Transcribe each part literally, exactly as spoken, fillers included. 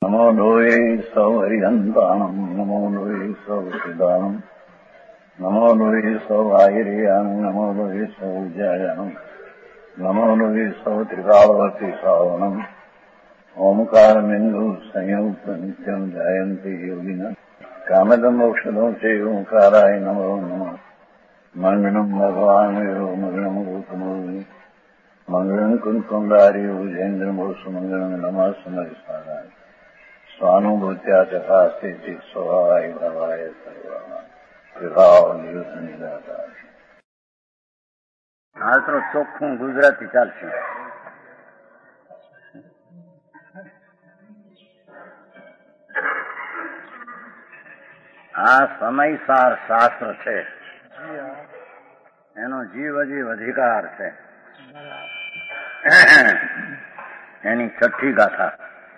નમો લોહે સૌ હરિહંતાણમ નમો લોહે સૌ સિદાનમ નમો લોહે સૌ આયર્યાણમ નમો લોહે સૌ જયાણમ નમો લોહે સૌ ત્રિકાળવતી સાવણમ ઓમકાર બિંદુ સંયુક્ત નિત્યમ જયંતિ યોગિના કામદમ મોક્ષદો છે ઓંકારાય નમો નમઃ મંગળમ ભગવાન વિરો મંગળમ ગૌતમોની મંગળમ કુંકુંડારી ઉજેન્દ્રમો સુમંગળમ નમઃ સમરિસારાય સ્વાનુભૂત્યા તથા સ્થિતિ સ્વભાવાય ભવાય સર્વમાં વિભાવ નિયુદ્ધ નિરાકાર. હાલ તો ચોખ્ખું ગુજરાતી ચાલશે. આ સમયસાર શાસ્ત્ર છે, એનો જીવ જીવ અધિકાર છે. એની છઠ્ઠી ગાથા.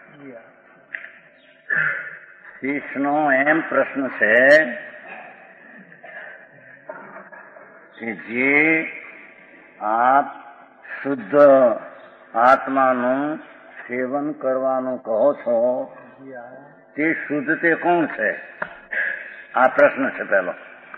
શીશનો એમ પ્રશ્ન છે કે જે આપ શુદ્ધ આત્માનું સેવન કરવાનું કહો છો તે શુદ્ધ તે કોણ છે? આ પ્રશ્ન છે પહેલો.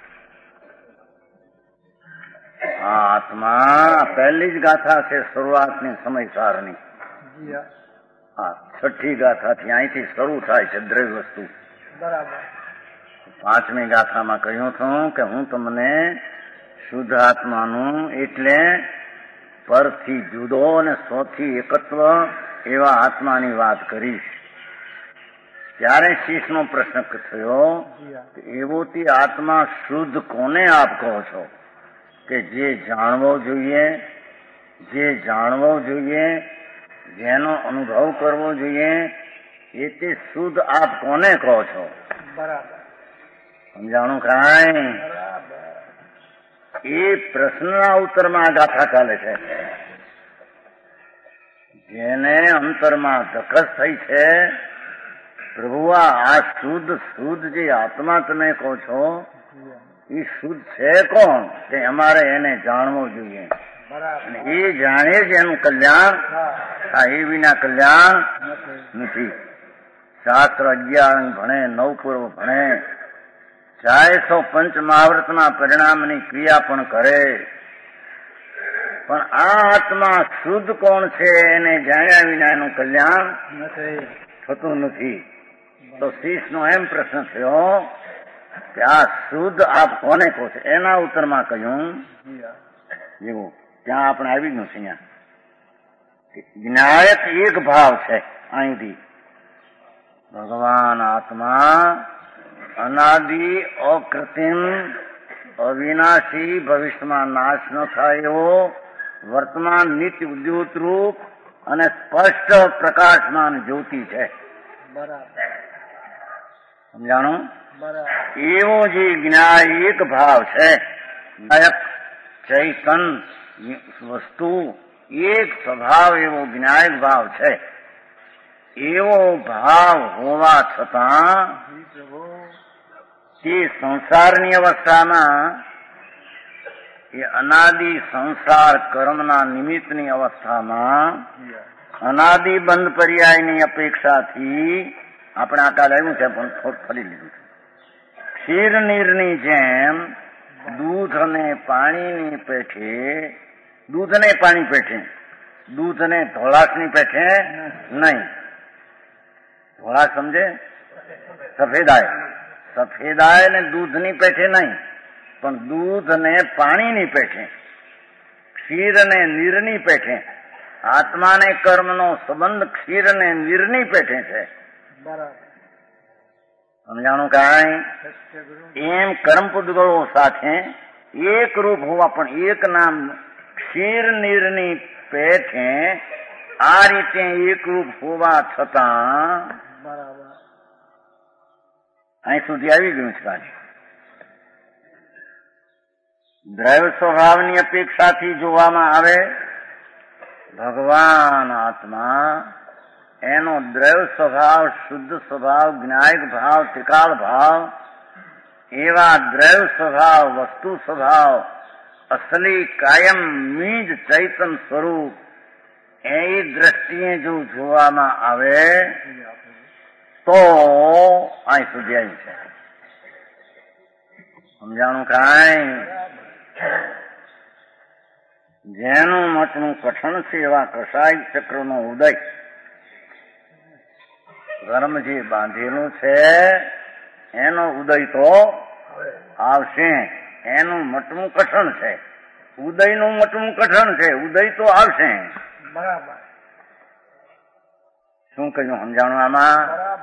આ આત્મા પહેલી જ ગાથા છે શરૂઆતની સમયસારની. હા, છઠ્ઠી ગાથાથી અહીંથી શરૂ થાય છે દ્રવ્ય વસ્તુ. બરાબર. પાંચમી ગાથામાં કહ્યું હતું કે હું તમને શુદ્ધ આત્માનું એટલે પરથી જુદો અને સોથી એકત્વ એવા આત્માની વાત કરીશ. ત્યારે શીશનો પ્રશ્ન થયો કે એવો તે આત્મા શુદ્ધ કોને આપ કહો છો કે જે જાણવો જોઈએ, જે જાણવો જોઈએ, જેનો અનુભવ કરવો જોઈએ, એ તે શુદ્ધ આપ કોને કહો છો? બરાબર. સમજાણું કાંઈ? એ પ્રશ્નના ઉત્તરમાં ગાથા ચાલે છે. જેને અંતરમાં ધકસ થઈ છે, પ્રભુ આ શુદ્ધ શુદ્ધ જે આત્મા તમે કહો છો એ શુદ્ધ છે કોણ? કે અમારે એને જાણવું જોઈએ. અને એ જાણે જ એનું કલ્યાણ થાય, એ વિના કલ્યાણ નથી. શાસ્ત્ર અગિયાર ભણે, નવ પૂર્વ ભણે, ચારસો પંચ મહાવ્રતના પરિણામની ક્રિયા પણ કરે, પણ આ આત્મા શુદ્ધ કોણ છે એને જાણ્યા વિના એનું કલ્યાણ થતું નથી. તો શીશનો એમ પ્રશ્ન થયો કે આ શુદ્ધ આપ કોને કહો છો? એના ઉત્તરમાં કહ્યું એવું ત્યાં આપણે આવી ગયું છે. અહીંયા જ્ઞાયક એક ભાવ છે. અહીંથી ભગવાન આત્મા અનાદિ અકૃત્રિમ અવિનાશી ભવિષ્યમાં નાશ ન થાય એવો વર્તમાન નિત્ય ઉદ્યોત રૂપ અને સ્પષ્ટ પ્રકાશમાન જ્યોતિ છે. બરાબર. સમજાણું? એવો જે જ્ઞાય એક ભાવ છે, જ્ઞાયક ચૈતન વસ્તુ એક સ્વભાવ એવો જ્ઞાયક ભાવ છે. એવો ભાવ હોવા છતાં તે સંસારની અવસ્થામાં એ અનાદિ સંસાર કર્મના નિમિત્તની અવસ્થામાં અનાદિ બંધ પર્યાયની અપેક્ષાથી આપણે આ કાલ આવ્યું છે પણ થોડું ફરી લીધું છે. ક્ષીર નીરની જેમ દૂધ અને પાણીની પેઠે, દૂધ અને પાણી પેઠે, દૂધ અને ધોળાશની પેઠે નહીં. ધોળાશ સમજે? સફેદાય. સફેદાય ને દૂધની પેઠે નહીં, પણ દૂધ અને પાણીની પેઠે, ક્ષીર અને નીરની પેઠે. આત્માને કર્મનો સંબંધ ક્ષીર અને નીરની પેઠે છે. બરાબર. સમજાણું કાંઈ? એમ કર્મ પૂદગળો સાથે એક રૂપ હોવા પણ એક નામ ક્ષીર નીરની પેઠે આ રીતે એક રૂપ હોવા છતાં બરાબર અહીં સુધી આવી ગયું છે. કાલે દ્રવ્ય સ્વભાવની અપેક્ષાથી જોવામાં આવે ભગવાન આત્મા એનો દ્રવ્ય સ્વભાવ, શુદ્ધ સ્વભાવ, જ્ઞાયક ભાવ, ત્રિકાળ ભાવ એવા દ્રવ્ય સ્વભાવ, વસ્તુ સ્વભાવ, અસલી કાયમ નિજ ચૈતન સ્વરૂપ એ દ્રષ્ટિએ જો જોવામાં આવે તો અહીં સુધી આવ્યું છે. સમજાણું કાંઈ? જેનું મતનું કઠણ છે એવા કસાય ચક્રનો ઉદય કર્મ જે બાંધેલું છે એનો ઉદય તો આવશે. એનું મટવું કઠણ છે, ઉદયનું મટવું કઠણ છે, ઉદય તો આવશે. બરાબર. શું કહ્યું સમજાણું આમાં?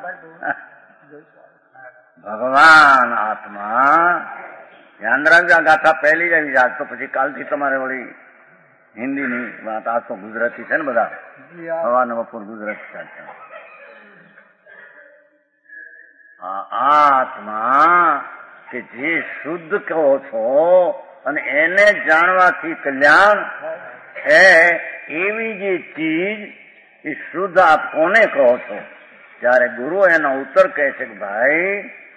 ભગવાન આત્મા ધ્યાન રાખજો. આ ગાથા પહેલી જ આવી જાય તો પછી કાલથી તમારે વળી હિન્દીની વાત. આ તો ગુજરાતી છે ને બધા, સવારને બપોર ગુજરાતી ચાલશે. આત્મા કે જે શુદ્ધ કહો છો અને એને જાણવાથી કલ્યાણ છે એવી જે ચીજ એ શુદ્ધ આપ કોને કહો છો? ત્યારે ગુરુ એનો ઉત્તર કહે છે કે ભાઈ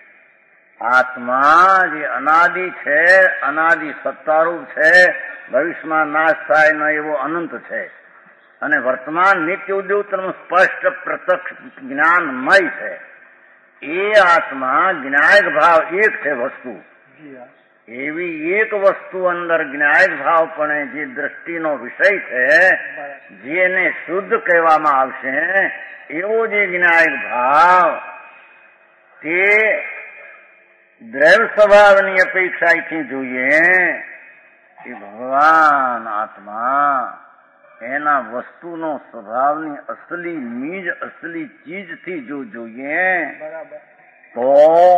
આત્મા જે અનાદિ છે, અનાદિ સત્તારૂપ છે, ભવિષ્યમાં નાશ થાય ન એવો અનંત છે અને વર્તમાન નિત્ય ઉદ્યોગનું સ્પષ્ટ પ્રત્યક્ષ જ્ઞાનમય છે. એ આત્મા જ્ઞાયક ભાવ એક છે વસ્તુ. એવી એક વસ્તુ અંદર જ્ઞાયક ભાવ પણ જે દ્રષ્ટિનો વિષય છે જેને શુદ્ધ કહેવામાં આવશે એવો જે જ્ઞાયક ભાવ તે દ્રવ્ય સ્વભાવની અપેક્ષાથી જોઈએ એ ભગવાન આત્મા એના વસ્તુનો સ્વભાવની અસલી નીજ અસલી ચીજથી જો જોઈએ તો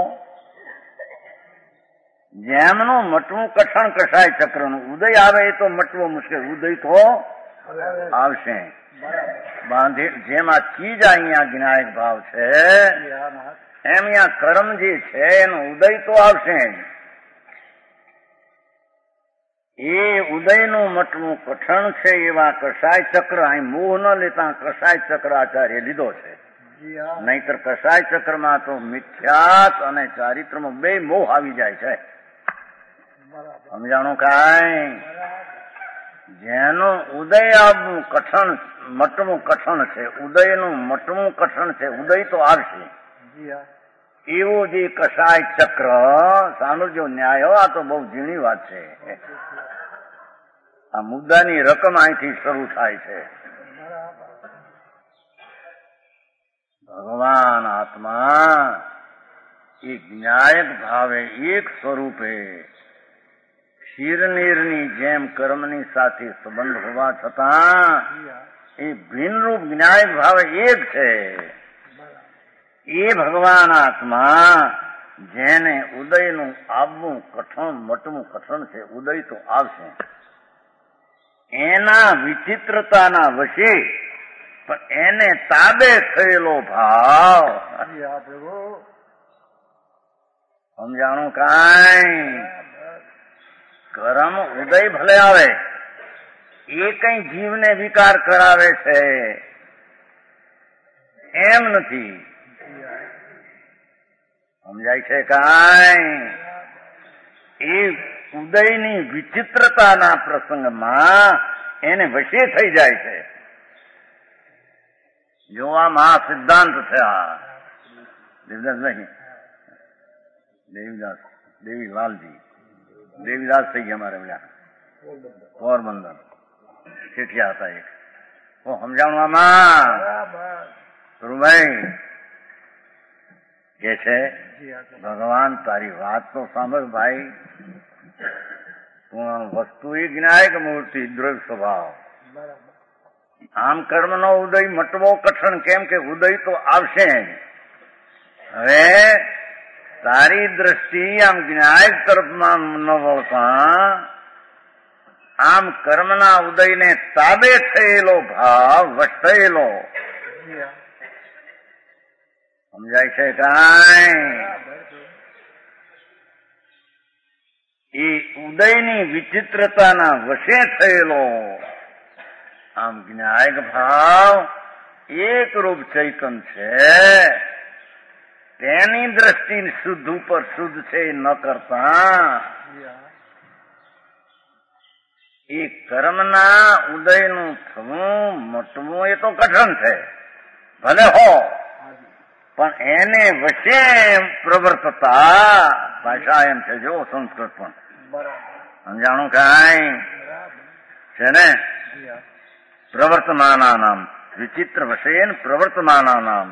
જેમનું મટવું કઠણ કસાય ચક્રનું ઉદય આવે એ તો મટવો મુશ્કેલ, ઉદય તો આવશે. બાંધે જેમ આ ચીજ અહીંયા જ્ઞાયક ભાવ છે એમ અહીંયા કર્મ જે છે એનો ઉદય તો આવશે. એ ઉદયનું મટવું કઠણ છે એવા કસાય ચક્ર અહીં મોહ ન લેતા કસાય ચક્ર આચાર્ય લીધો છે. નહીતર કસાય ચક્રમાં તો મિથ્યાત અને ચારિત્રમાં બે મોહ આવી જાય છે. સમજાણું કાંઈ? જેનું ઉદય આવવું કઠણ મટવું કઠણ છે, ઉદયનું મટવું કઠણ છે, ઉદય તો આવશે એવું જે કસાય ચક્ર સાનુજો ન્યાય. આ તો બહુ ઝીણી વાત છે. આ મુદ્દાની રકમ અહીંથી શરૂ થાય છે. ભગવાન આત્મા એ જ્ઞાયક ભાવે એક સ્વરૂપે ક્ષીરનીરની જેમ કર્મની સાથે સંબંધ હોવા છતાં એ ભિન્નરૂપ જ્ઞાયક ભાવે એક છે. એ ભગવાન આત્મા જેને ઉદયનું આવવું કઠણ મટવું કઠણ છે, ઉદય તો આવશે. એના વિચિત્રતાના વશે પણ એને તાબે થયેલો ભાવ સમજાણું કાંઈ? કર્મ ઉદય ભલે આવે એ કઈ જીવને વિકાર કરાવે છે એમ નથી. સમજાય છે કાંઈ? એ ઉદયની વિચિત્રતાના પ્રસંગમાં એને વશે થઈ જાય છે. જો આ મહા સિદ્ધાંત છે. આ દેવદાસ નહીં, દેવીદાસ દેવીલાલજી દેવીદાસ થઈ ગયા અમારે બધા પોરબંદર શેઠિયા હતા એક. હું સમજાણું આમાં ધ્રુવભાઈ કે છે ભગવાન તારી વાત તો સાંભળ ભાઈ. વસ્તુ એ જ્ઞાયક મૂર્તિ દ્રવ્ય સ્વભાવ. આમ કર્મનો ઉદય મટવો કઠણ કેમ કે ઉદય તો આવશે. હવે તારી દ્રષ્ટિ આમ જ્ઞાયક તરફમાં ન વળતા આમ કર્મના ઉદયને તાબે થયેલો ભાવ વશ થયેલો. સમજાય છે કાંઈ? એ ઉદયની વિચિત્રતાના વશે થયેલો આમ જ્ઞાયક ભાવ એક રૂપ ચૈતન છે. તેની દ્રષ્ટિ શુદ્ધ ઉપર શુદ્ધ છે ન કરતા એ કર્મના ઉદયનું થવું મટવું એ તો કઠણ છે. ભલે હો પણ એને વશે પ્રવર્તતા ભાષા એમ છે જો સંસ્કૃત પણ સમજાણું કાંઈ છે ને પ્રવર્તમાના નામ વિચિત્ર વશેન પ્રવર્તમાના નામ.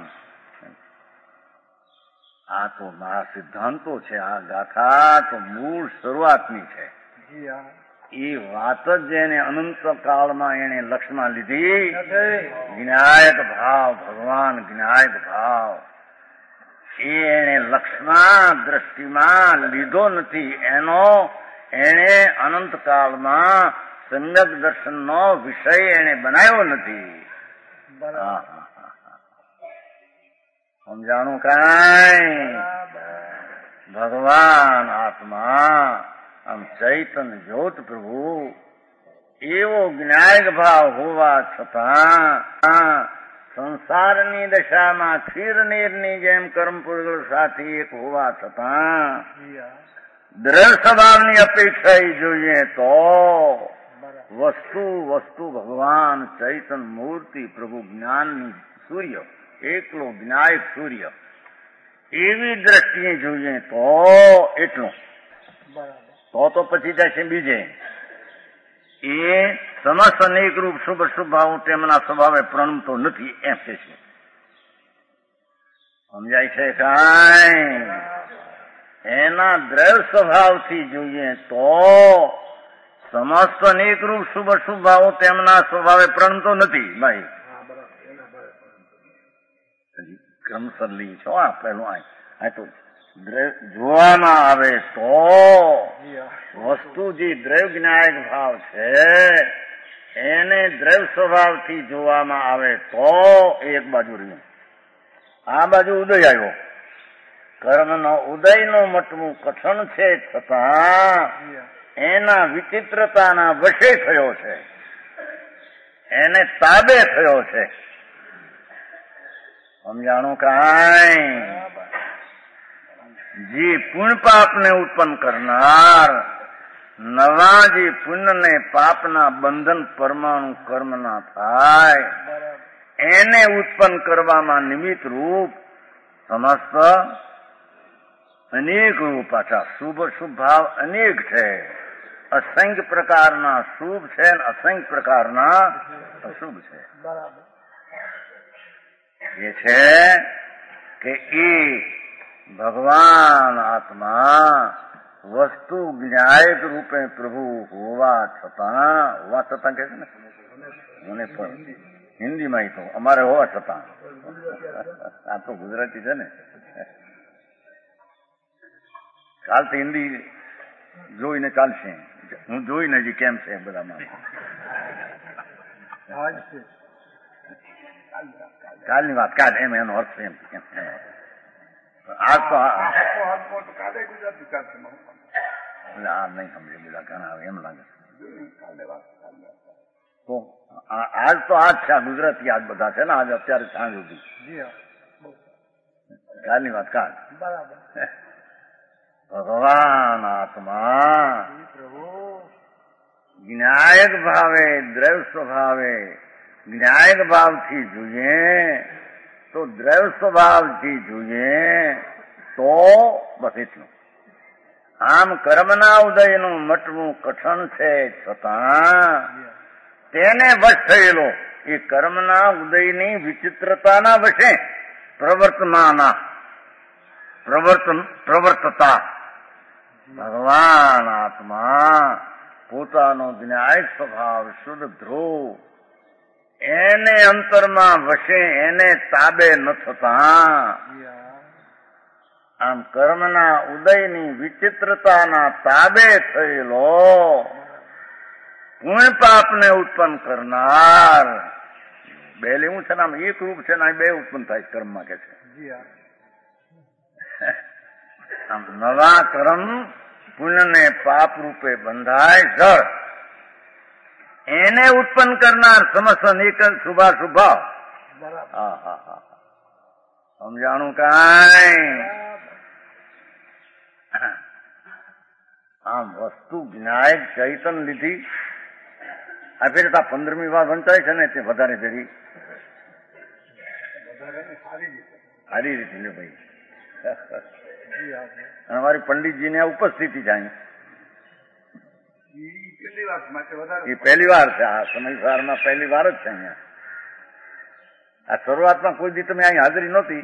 આ તો મારા સિદ્ધાંતો છે. આ ગાથા તો મૂળ શરૂઆતની છે. એ વાત જ એને અનંત કાળમાં એને લક્ષમાં લીધી. જ્ઞાયક ભાવ ભગવાન જ્ઞાયક ભાવ એ એને લક્ષમાં દ્રષ્ટિમાં લીધો નથી. એનો એને અનંત કાળમાં સમ્યક દર્શનનો વિષય એને બનાવ્યો નથી. સમજાણું કાંઈ? ભગવાન આત્મા આમ ચૈતન્ય જ્યોત પ્રભુ એવો જ્ઞાયક ભાવ હોવા છતાં સંસારની દશામાં ક્ષીર નીરની જેમ કર્મ પુરુષ સાથે એક હોવા છતાં દ્રઢ સ્વભાવની અપેક્ષા જોઈએ તો વસ્તુ વસ્તુ ભગવાન ચૈતન્ય મૂર્તિ પ્રભુ જ્ઞાનની સૂર્ય એકલો જ્ઞાયક સૂર્ય એવી દ્રષ્ટિએ જોઈએ તો એટલું તો તો પછી જશે બીજે એ સમસ્ત અનેક રૂપ શુભ શુભ ભાવ તેમના સ્વભાવે પ્રણમતો નથી એમ કે છે. સમજાય છે કાંઈ? એના દ્રઢ સ્વભાવથી જોઈએ તો સમસ્ત અનેક રૂપ શુભ શુભ ભાવો તેમના સ્વભાવે પ્રણમતો નથી. ભાઈ ક્રમસરલી છો આ પહેલું આ તો જોવામાં આવે તો વસ્તુ જે દ્રવ્ય જ્ઞાયક ભાવ છે એને દ્રવ્ય સ્વભાવથી જોવામાં આવે તો એક બાજુ રહ્યું. આ બાજુ ઉદય આવ્યો. કર્મનો ઉદયનો મટવું કઠણ છે છતાં એના વિચિત્રતાના વશે થયો છે. એને તાબે થયો છે. સમજાણું કાંઈ? જે પુણ્ય પાપને ઉત્પન્ન કરનાર નવા જે પુણ્ય ને પાપના બંધન પરમાણુ કર્મના થાય એને ઉત્પન્ન કરવામાં નિમિત્ત રૂપ સમસ્ત અનેક રૂપ પાછા શુભ શુભ ભાવ અનેક છે. અસંખ્ય પ્રકારના શુભ છે અને અસંખ્ય પ્રકારના અશુભ છે. એ છે કે એ ભગવાન આત્મા વસ્તુ જ્ઞાયક રૂપે પ્રભુ હોવા છતાં હોવા છતાં કે છે ને મને પણ હિન્દીમાં તો અમારે હોવા છતાં આ તો ગુજરાતી છે ને કાલથી હિન્દી જોઈને ચાલશે. હું જોઈને હજી કેમ છે બધામાં કાલની વાત કાલ એમ એનો અર્થ એમ આજ તો આ નહીં સમજે બધા ઘણા આવે એમ લાગે તો આજ તો આજ છે. ગુજરાતી આજ બધા છે ને આજ અત્યારે સાંજ સુધી કાલની વાત કાલ. ભગવાન આત્મા જ્ઞાયક ભાવે દ્રવ્ય સ્વભાવે જ્ઞાયક ભાવથી જોઈએ તો દ્રવ્ય સ્વભાવથી જોઈએ તો બસ એટલું. આમ કર્મના ઉદયનું મટવું કઠણ છે છતાં તેને વશ થયેલો એ કર્મના ઉદયની વિચિત્રતાના વશે પ્રવર્તમાના પ્રવર્તન પ્રવર્તતા ભગવાન આત્મા પોતાનો જ્ઞાયક સ્વભાવ શુદ્ધ ધ્રુવ એને અંતરમાં વશે એને તાબે ન થતા આમ કર્મના ઉદયની વિચિત્રતાના તાબે થયેલો પુણ્ય પાપને ઉત્પન્ન કરનાર બે લેવું છે ને આમ એક રૂપ છે ને બે ઉત્પન્ન થાય કર્મમાં કે છે. આમ નવા કર્મ પુણ્ય ને પાપ રૂપે બંધાય જળ એને ઉત્પન્ન કરનાર સમસ્ત નિકલ શુભાશુભાવ. હા હા હા સમજાણું કાંઈ? આમ વસ્તુ જ્ઞાયક ચૈતન લીધી આ ફેર આ પંદરમી વાર વંચાય છે ને તે વધારે ફેરી સારી રીતે લે ભાઈ. અમારી પંડિતજીને ઉપસ્થિતિ છે અહીં. એ પહેલી વાર છે આ સમયસારમાં, પહેલી વાર જ છે અહીંયા. આ શરૂઆતમાં કોઈ દી તમે અહીં હાજરી નહોતી.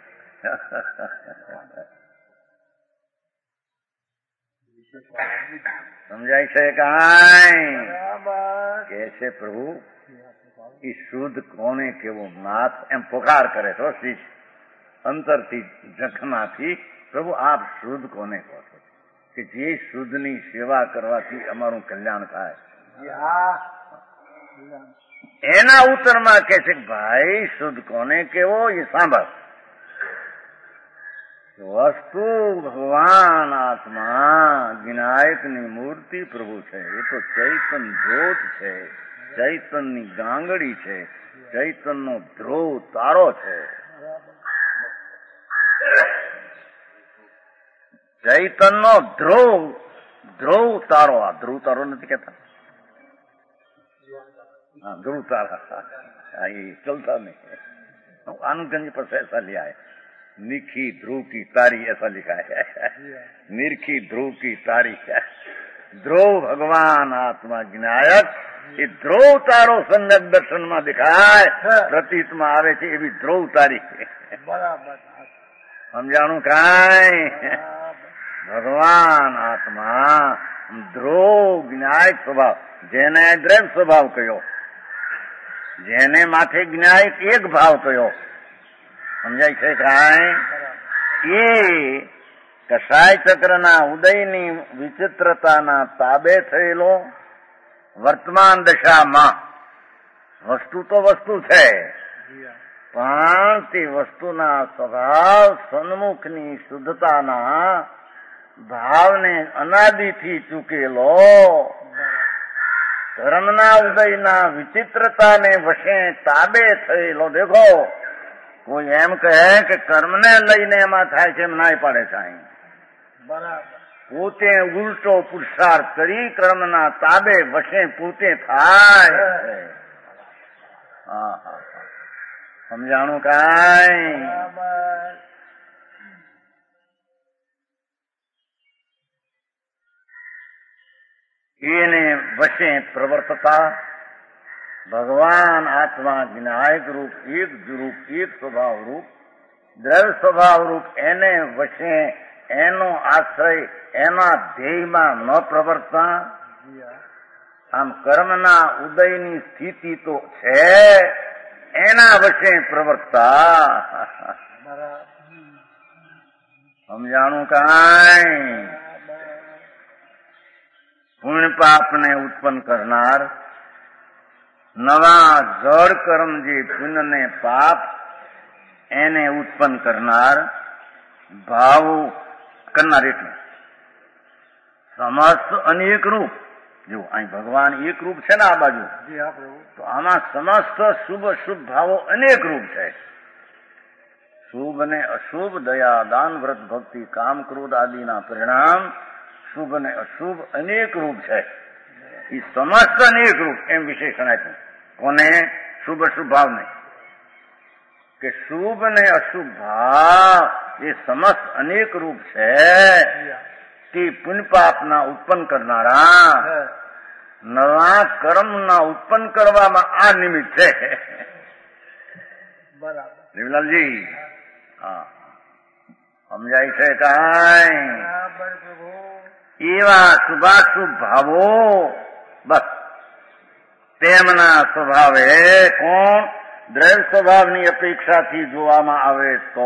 સમજાય છે કાંઈ? કે છે પ્રભુ એ શુદ્ધ કોને કેવો નાથ એમ પોકાર કરે છો શીશ અંતરથી, જખમાથી. પ્રભુ આપ શુદ્ધ કોને કહો છો કે જે શુદ્ધની સેવા કરવાથી અમારું કલ્યાણ થાય? એના ઉત્તરમાં કે છે ભાઈ શુદ્ધ કોને કેવો એ સાંભળ. વસ્તુ ભગવાન આત્મા વિનાયકની મૂર્તિ પ્રભુ છે. એ તો ચૈતન જ્યોત છે, ચૈતનની ગાંગડી છે, ચૈતનનો ધ્રુવ તારો છે. ચૈતનનો ધ્રુવ ધ્રુવ તારો. આ ધ્રુવ તારો નથી કેતા? हाँ ध्रुव तारा, ये चलता नहीं है. आनंदगंज पर से ऐसा लिया है, निखी ध्रुव की तारी ऐसा लिखा है. निरखी ध्रुव की तारी है. ध्रुव भगवान आत्मा विनायक. એ ધ્રુવ તારો સમ્યક દર્શનમાં દેખાય, પ્રતીતમાં આવે છે એવી ધ્રુવ તારી. બરાબર સમજાણું કાંઈ? ભગવાન આત્મા ધ્રુવ વિનાયક સ્વભાવ, જેને દ્રવ્ય સ્વભાવ કયો, જેને માથે જ્ઞાયક એક ભાવ કયો. સમજાય છે કાંઈ? એ કસાય ચક્રના ઉદયની વિચિત્રતાના તાબે થયેલો વર્તમાન દશામાં વસ્તુ તો વસ્તુ છે, પણ તે વસ્તુના સ્વભાવ સન્મુખની શુદ્ધતાના ભાવને અનાદિથી ચૂકેલો, ધર્મના ઉદયના વિચિત્રતાને વશે તાબે થયેલો. દેખો કોઈ એમ કહે કે કર્મને લઈને એમાં થાય છે એમ નાય પાડે છે. બરાબર પોતે ઉલટો પુરુષાર્થ કરી કર્મના તાબે વશે પોતે થાય. હા હા સમજાણું કાંઈ? એને વશે પ્રવર્તતા ભગવાન આત્મા વિનાયક રૂપ, એક રૂપ, એક સ્વભાવ રૂપ, દ્રવ્ય સ્વભાવ રૂપ એને વશે એનો આશ્રય એના ધ્યેયમાં ન પ્રવર્તતા. આમ કર્મના ઉદયની સ્થિતિ તો છે, એના વશે પ્રવર્તતા. સમજાણું કાંઈ? પુણ્ય પાપને ઉત્પન્ન કરનાર, નવા જળ કર્મ જે પુણ્યને પાપ એને ઉત્પન્ન કરનાર, ભાવ કરનાર એટલે સમસ્ત અનેક રૂપ. જો અહીં ભગવાન એક રૂપ છે ને આ બાજુ, તો આમાં સમસ્ત શુભ શુભ ભાવો અનેક રૂપ છે. શુભ ને અશુભ, દયા, દાન, વ્રત, ભક્તિ, કામ, ક્રોધ આદિના પરિણામ શુભ ને અશુભ અનેક રૂપ છે. એ સમસ્ત અનેક રૂપ એમ વિશેષણ આપ્યું. કોને? શુભ અશુભ ભાવ નહીં, કે શુભ ને અશુભ ભાવ એ સમસ્ત અનેક રૂપ છે. તે પુણ્ય પાપના ઉત્પન્ન કરનારા, નવા કર્મના ઉત્પન્ન કરવામાં આ નિમિત્ત છે. બરાબર દેવલાલજી? હા સમજાય છે કાંઈ? એવા શુભાશુભ ભાવો બસ તેમના સ્વભાવે કોણ દ્રવ્ય સ્વભાવની અપેક્ષાથી જોવામાં આવે તો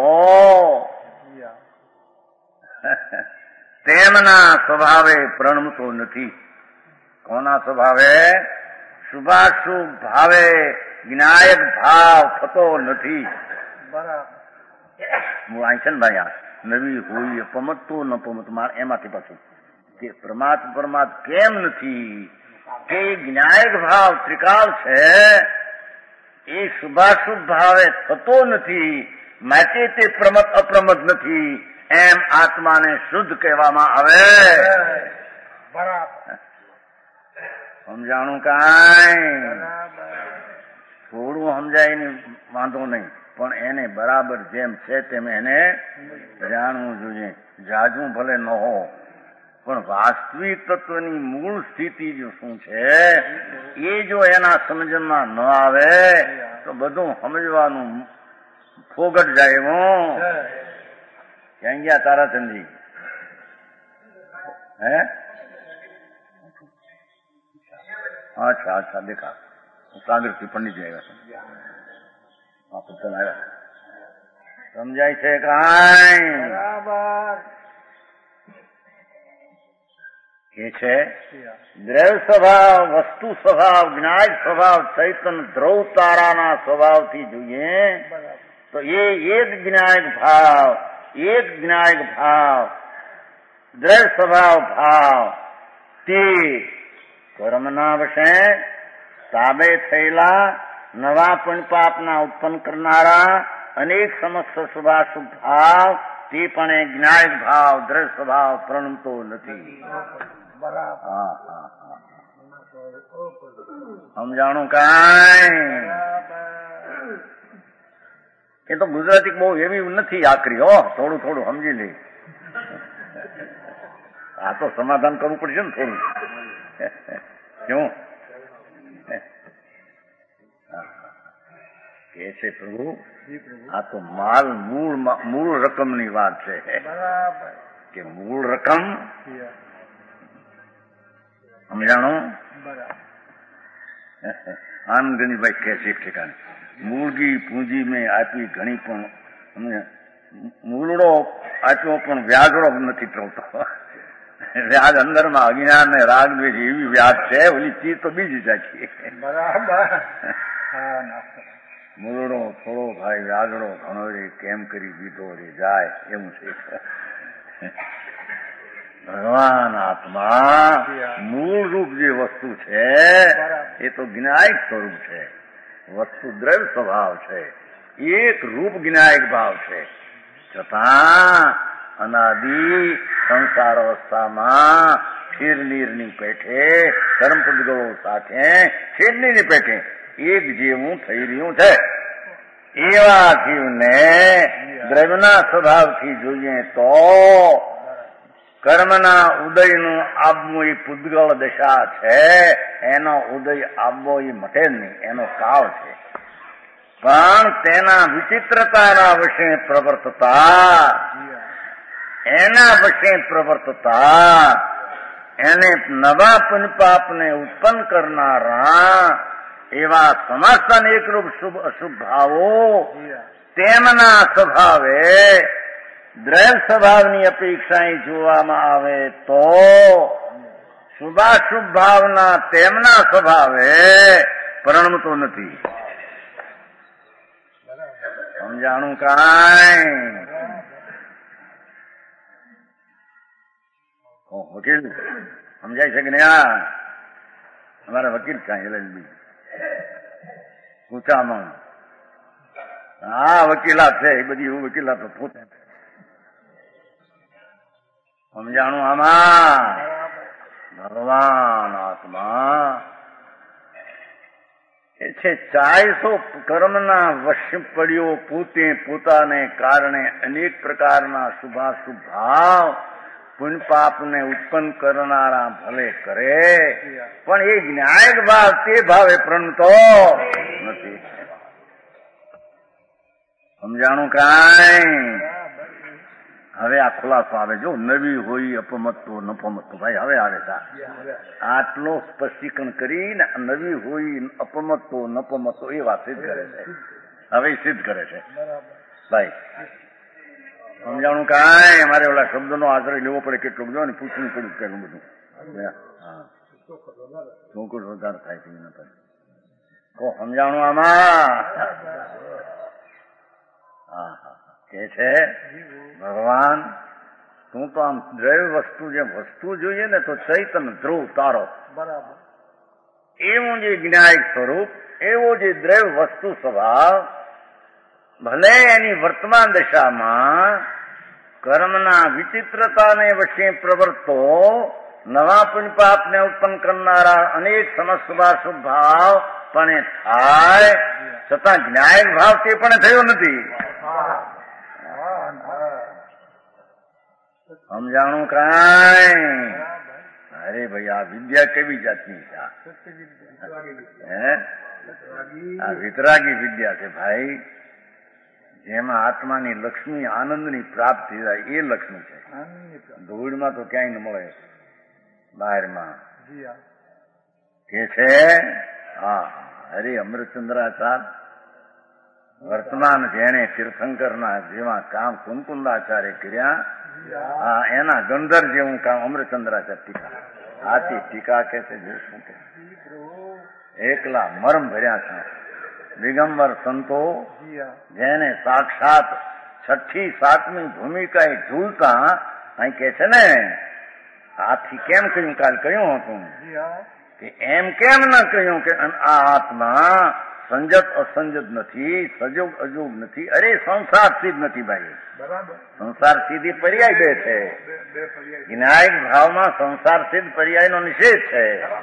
તેમના સ્વભાવે પ્રણમતો નથી. કોના સ્વભાવે? શુભાશુભ ભાવે વિનાયક ભાવ થતો નથી. બરાબર હું અહીં છે ને ભાઈ, આ નવી હોય પમતતો ન પમત માર એમાંથી પાછું કે પરમાત્ પરમાત્ કેમ નથી? કે જ્ઞાયક ભાવ ત્રિકાળ છે, એ શુભાશુભ ભાવે થતો નથી, માટે તે પ્રમત અપ્રમત નથી. એમ આત્માને શુદ્ધ કહેવામાં આવે. બરાબર સમજાણું કાંઈ? થોડું સમજાય ને વાંધો નહીં. પણ એને બરાબર જેમ છે તેમ એને જાણવું જોઈએ. જાજું ભલે ન હો, પણ વાસ્તવિક તત્વની મૂળ સ્થિતિ જો શું છે એ જો એના સમજણમાં ન આવે તો બધું સમજવાનું ફોગટ જાય. હું ક્યાં ગયા તારાચંદજી? હે અચ્છા અચ્છા દેખા સાગરથી પંડિતજી આવ્યા છે. આવ્યા સમજાય છે કાંઈ? બરાબર એ છે દ્રવ્ય સ્વભાવ, વસ્તુ સ્વભાવ, જ્ઞાય સ્વભાવ ચૈતન ધ્રુવ તારાના સ્વભાવથી જોઈએ તો એ એક જ્ઞાયક ભાવ, એક જ્ઞાયક ભાવ દ્રવ્ય સ્વભાવ ભાવ તે કર્મના વશે તાબે થયેલા નવા પણ પાપના ઉત્પન્ન કરનારા અનેક સમસ્ત શુભાશુભ ભાવ તે પણ એ જ્ઞાયક ભાવ દ્રવ્ય સ્વભાવ પ્રણમતો નથી. હા હા હા સમજાણું કાંઈ? એ તો ગુજરાતી બહુ એવી નથી આકરી હો, થોડું થોડું સમજી લે. આ તો સમાધાન કરવું પડશે ને થોડું. શું કે છે પ્રભુ? આ તો માલ મૂળ મૂળ રકમની વાત છે કે મૂળ રકમ સમજાણું? આનંદગંજભાઈ કહે છે એક ઠેકાણે મૂળગી પૂંજી મેં આપી ઘણી પણ અમને મૂળડો આપ્યો પણ વ્યાજડો નથી પ્રવતો. વ્યાજ અંદરમાં અજ્ઞાન ને રાગ દ્વેષ એવી વ્યાજ છે, ઓલી ચીજ તો બીજી ચાખી. મૂળડો થોડો ભાઈ વ્યાજડો ઘણો રે કેમ કરી દીધો રે જાય એવું છે. ભગવાન આત્મા મૂળ રૂપ જે વસ્તુ છે એ તો જ્ઞાયક સ્વરૂપ છે. વસ્તુ દ્રવ્ય સ્વભાવ છે, એક રૂપ જ્ઞાયક ભાવ છે. છતાં અનાદિ સંસાર અવસ્થામાં ખીરનીરની પેઠે કર્મ પૂજગળો સાથે ખીરનીરની પેઠે એક જેવું થઈ રહ્યું છે. એવા જીવને દ્રવ્યના સ્વભાવથી જોઈએ તો કર્મના ઉદયનું આવવું એ પૂદગળ દશા છે. એનો ઉદય આવવો એ મટે જ નહીં, એનો કાળ છે. પણ તેના વિચિત્રતાના વિશે પ્રવર્તતા એના વિશે પ્રવર્તતા એને નવા પુણ્યપાપને ઉત્પન્ન કરનારા એવા સમસ્ત અનેકરૂપ શુભ અશુભ ભાવો તેમના સ્વભાવે દ્રવ્ય સ્વભાવની અપેક્ષા જોવામાં આવે તો શુભાશુભ ભાવના તેમના સ્વભાવે પરણમતો નથી. સમજાણું કાંઈ? વકીલ સમજાય છે કે નહીં? આ અમારા વકીલ કાંઈ એલએલબી ઊંચામાં હા વકીલાત છે એ બધી એવું વકીલાત પોતે સમજાણું? આમાં ભગવાન આત્મા એ છે ચારસો કર્મના વશ પડ્યો પોતે પોતાને કારણે અનેક પ્રકારના શુભાશુભ ભાવ પુણ્ય પાપને ઉત્પન્ન કરનારા ભલે કરે પણ એ જ્ઞાયક ભાવ તે ભાવે પ્રણતો નથી. સમજાણું કાંઈ? હવે આ ખુલાસો આવે જો નવી હોય અપમતો નપમતો ભાઈ હવે આવે છે. આટલો સ્પષ્ટીકરણ કરીને નવી હોય અપમતો નપમતો એ વાત સિદ્ધ કરે છે. હવે સિદ્ધ કરે છે ભાઈ. સમજાણું કાંઈ? અમારે ઓલા શબ્દનો આશ્રય લેવો પડે કેટલું જો ને પૂછવું પડ્યું કેટલું બધું. હા ચોકડ વધારે થાય છે એના પર કહો. સમજાણું આમાં? હા હા કે છે ભગવાન તું તો આમ દ્રવ્ય વસ્તુ જે વસ્તુ જોઈએ ને તો ચૈતન્ય ધ્રુવ તારો બરાબર એવું જે જ્ઞાયક સ્વરૂપ એવો જે દ્રવ્ય વસ્તુ સ્વભાવ ભલે એની વર્તમાન દશામાં કર્મના વિચિત્રતાને વચ્ચે પ્રવર્તો નવા પુણ્ય પાપને ઉત્પન્ન કરનારા અનેક સમસ્ત શુભાશુભ ભાવ પણ થાય છતાં જ્ઞાયક ભાવ તે પણ થયો નથી. સમજાણું કાંઈ? અરે ભાઈ આ વિદ્યા કેવી જાતની છે? હે આ વિતરાગી વિદ્યા છે ભાઈ, જેમાં આત્માની લક્ષ્મી આનંદની પ્રાપ્તિ થાય એ લક્ષ્મી છે. ધૂળમાં તો ક્યાંય ન મળે, બહારમાં કે છે. હા હરે અમૃતચંદ્રાચાર વર્તમાન જેણે તીર્થંકરના જેવા કામ કુંકુંદાચાર્ય કર્યા, હા એના ગંધર જેવું કામ અમૃતચંદ્રાચાર્ય ટીકા. આથી ટીકા કે છે જે શું કે એકલા મરમ ભર્યા છે દિગંબર સંતો જેને સાક્ષાત છઠ્ઠી સાતમી ભૂમિકા એ ઝૂલતા અહીં કે છે ને, આથી કેમ કહ્યું? કાલ કહ્યું હતું કે એમ કેમ ન કહ્યું કે આ આત્મા સંજત અસંજત નથી, સજોગ અજોગ નથી. અરે સંસાર સિદ્ધ નથી ભાઈ, સંસાર સિદ્ધિ પર્યાય બે છે. જ્ઞાયક ભાવમાં સંસાર સિદ્ધ પર્યાય નો નિષેધ છે,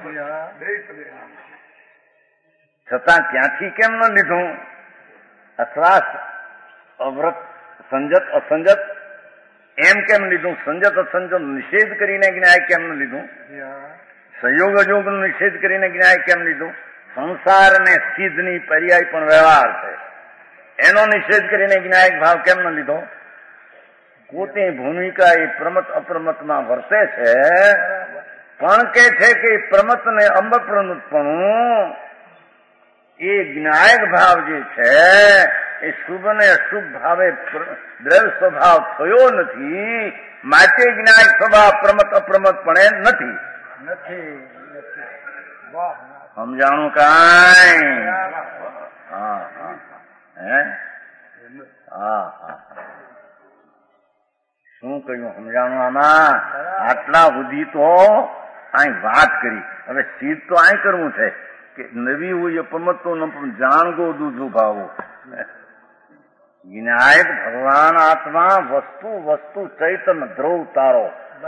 છતાં ત્યાંથી કેમ ન લીધું? અથવા અવ્રત સંજત અસંજત એમ કેમ લીધું? સંજત અસંજત નિષેધ કરીને જ્ઞાયક કેમ ન લીધું? સંયોગ અયોગ નો નિષેધ કરીને જ્ઞાયક કેમ લીધું? સંસાર અને સિદ્ધની પર્યાય પણ વ્યવહાર છે, એનો નિષેધ કરીને જ્ઞાયક ભાવ કેમ ન લીધો? પોતે ભૂમિકા એ પ્રમત અપ્રમતમાં વર્તે છે, પણ કે છે કે પ્રમત ને અપ્રમતપણું એ જ્ઞાયક ભાવ જે છે એ શુભ ને અશુભ ભાવે દ્રવ્ય સ્વભાવ થયો નથી, માટે જ્ઞાયક સ્વભાવ પ્રમત અપ્રમતપણે નથી. સમજાણું કાંઈ? હા હા હે હા હા શું કહ્યું? સમજાણું આમાં? આટલા સુધી તો અહીં વાત કરી. હવે સીધ તો અહીં કરવું છે કે નવી હોય પ્રમત તો જાણ ગો દૂધું ભાવો. વિનાયક ભગવાન આત્મા વસ્તુ વસ્તુ ચૈતન ધ્રુવ તારો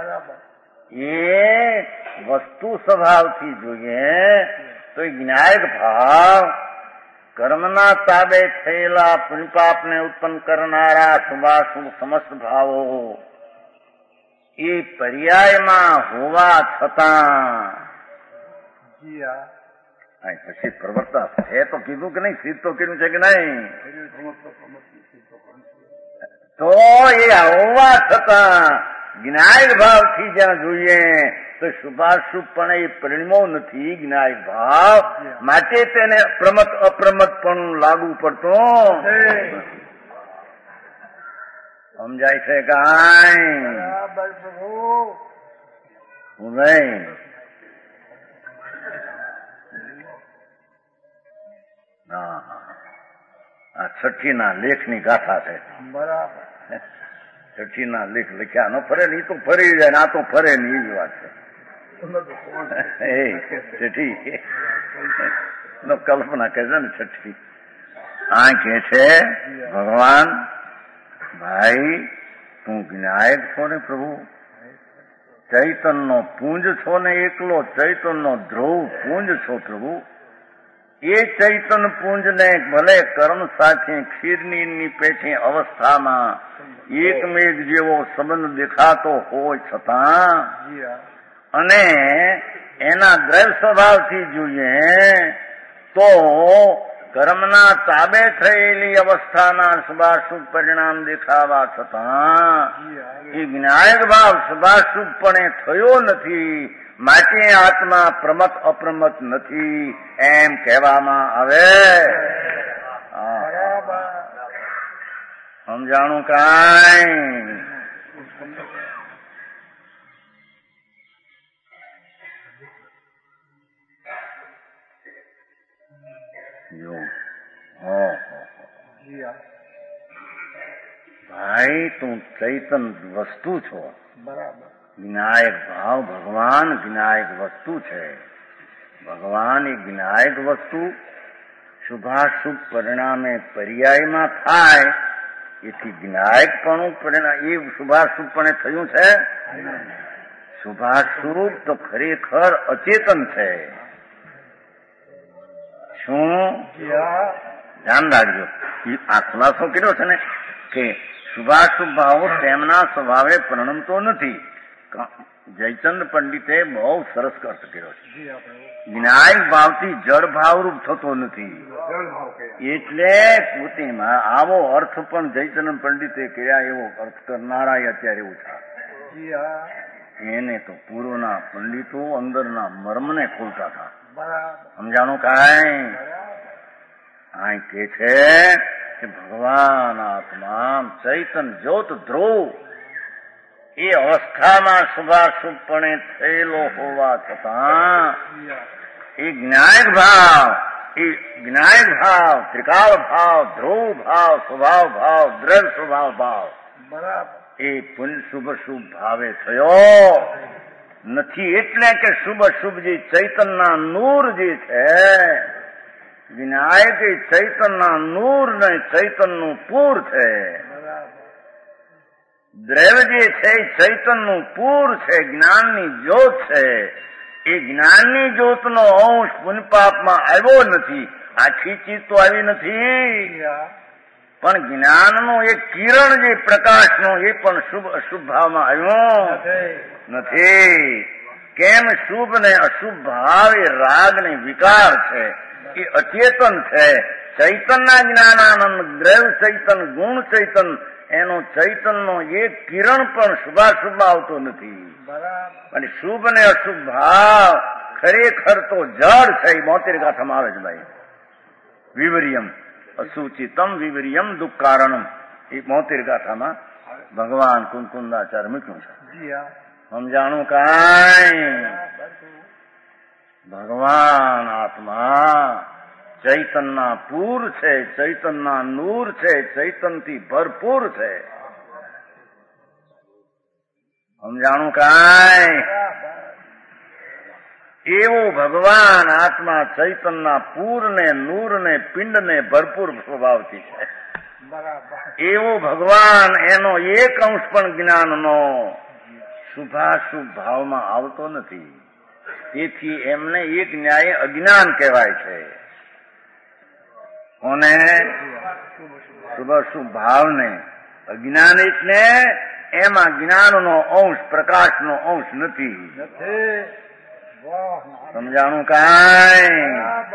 એ વસ્તુ સ્વભાવથી જોઈએ તો જ્ઞાયક ભાવ કર્મના તાબે થયેલા પુણ્યપાપને ઉત્પન્ન કરનારા શુભાશુભ સમસ્ત ભાવો એ પર્યાયમાં હોવા છતાં પછી પ્રવર્તા છે તો કીધું કે નહીં? સિદ્ધ તો કર્યું છે કે નહીં? તો એ હોવા છતાં જ્ઞાયક ભાવથી જ્યાં જોઈએ તો શુભાશુભ પણ એ પરિણમો નથી જ્ઞાયક ભાવ, માટે તેને પ્રમત અપ્રમત પણ લાગુ પડતો. સમજાય છે કાંઈ? નહીં હા આ છઠ્ઠી ના લેખની ગાથા છે. બરાબર, છઠ્ઠી ના લેખ લખ્યા ન ફરે ને, તો ફરી જાય ને આ તો ફરે ને એવી વાત છે. એ છઠ્ઠી નો કલ્પના કહે છે ને છઠ્ઠી. આ કે છે ભગવાન ભાઈ તું જ્ઞાયક છો ને પ્રભુ, ચૈતન નો પુંજ છો ને, એકલો ચૈતન નો ધ્રુવ પુંજ છો પ્રભુ. એ ચૈતન પુંજને ભલે કર્મ સાથે ખીરની પેઠી અવસ્થામાં એકમેક જેવો સંબંધ દેખાતો હોય છતાં અને એના દ્રવ્ય સ્વભાવથી જોઈએ તો કર્મના તાબે થયેલી અવસ્થાના શુભાશુભ પરિણામ દેખાવા છતાં એ જ્ઞાયક ભાવ શુભાશુભપણે થયો નથી, માટે આત્મા પ્રમત અપ્રમત નથી એમ કહેવામાં આવે. સમજાણું કાંઈ? ભાઈ તું ચૈતન વસ્તુ છો. બરાબર. જ્ઞાયક ભાવ ભગવાન જ્ઞાયક વસ્તુ છે. ભગવાન એ જ્ઞાયક વસ્તુ શુભાશુભ પરિણામે પર્યાયમાં થાય, એથી જ્ઞાયકપણું પરિણામ એ શુભાશુભપણે થયું છે. શુભાશુભ તો ખરેખર અચેતન છે. શું ધ્યાન રાખજો, આ ખુલાસો કર્યો છે ને કે શુભાશુભ ભાવો તેમના સ્વભાવે પ્રણમતો નથી. જયચંદ પંડિતે બહુ સરસ અર્થ કર્યો છે. જ્ઞાયક ભાવથી જળ ભાવરૂપ થતો નથી. એટલે પોતેમાં આવો અર્થ પણ જયચંદ પંડિતે કર્યા, એવો અર્થ કરનારા અત્યારે એવું છે. એને તો પૂર્વના પંડિતો અંદરના મર્મને ખોલતા હતા. સમજાણું કાંઈ? આ કે છે કે ભગવાન આત્મા ચૈતન જ્યોત ધ્રુવ એ અવસ્થામાં શુભાશુભપણે થયેલો હોવા છતાં એ જ્ઞાયક ભાવ, એ જ્ઞાયક ભાવ, ત્રિકાળ ભાવ, ધ્રુવ ભાવ, સ્વભાવ ભાવ, દ્રઢ સ્વભાવ ભાવ એ પુન શુભ શુભ ભાવે થયો નથી. એટલે કે શુભ શુભ જે ચૈતનના નૂર જે છે, વિનાયક એ ચૈતનના નૂર ને ચૈતનનું પૂર છે. દ્રવ્ય જે છે એ ચૈતનનું પૂર છે, જ્ઞાનની જ્યોત છે. એ જ્ઞાનની જ્યોતનો અંશ પુનપાપમાં આવ્યો નથી. આખી ચીજ તો આવી નથી, પણ જ્ઞાનનો એક કિરણ જે પ્રકાશનો એ પણ શુભ અશુભ ભાવમાં આવ્યો નથી. કેમ? શુભ ને અશુભ ભાવ એ રાગ ને વિકાર છે, એ અચેતન છે. ચૈતનના જ્ઞાનાનંદ દ્રવ્ય ચૈતન, ગુણ ચૈતન, એનો ચૈતનનો એક કિરણ પણ શુભાશુભ આવતો નથી. અને શુભ ને અશુભ ભાવ ખરેખર તો જળ છે. બોતેર ગાથામાં આવે છે ભાઈ, વિવરિયમ અસુચિતમ વિવરિયમ દુઃખ કારણમ. એ બોતેર ગાથામાં ભગવાન કુંકુંદાચાર્ય મૂક્યું છે. સમજાણું કાંઈ? ભગવાન આત્મા ચૈતનના પૂર છે, ચૈતનના નૂર છે, ચૈતનથી ભરપૂર છે. સમજાણું કાંઈ? એવો ભગવાન આત્મા ચૈતનના પૂર ને નૂર ને પિંડ ને ભરપૂર સ્વભાવથી છે. એવો ભગવાન એનો એક અંશ પણ જ્ઞાનનો શુભાશુભ ભાવમાં આવતો નથી. તેથી એમને એક ન્યાય અજ્ઞાન કહેવાય છે. કોને? શુભાશુભ ભાવને અજ્ઞાન. એટલે એમાં જ્ઞાનનો અંશ, પ્રકાશનો અંશ નથી. સમજાણું કાંઈ?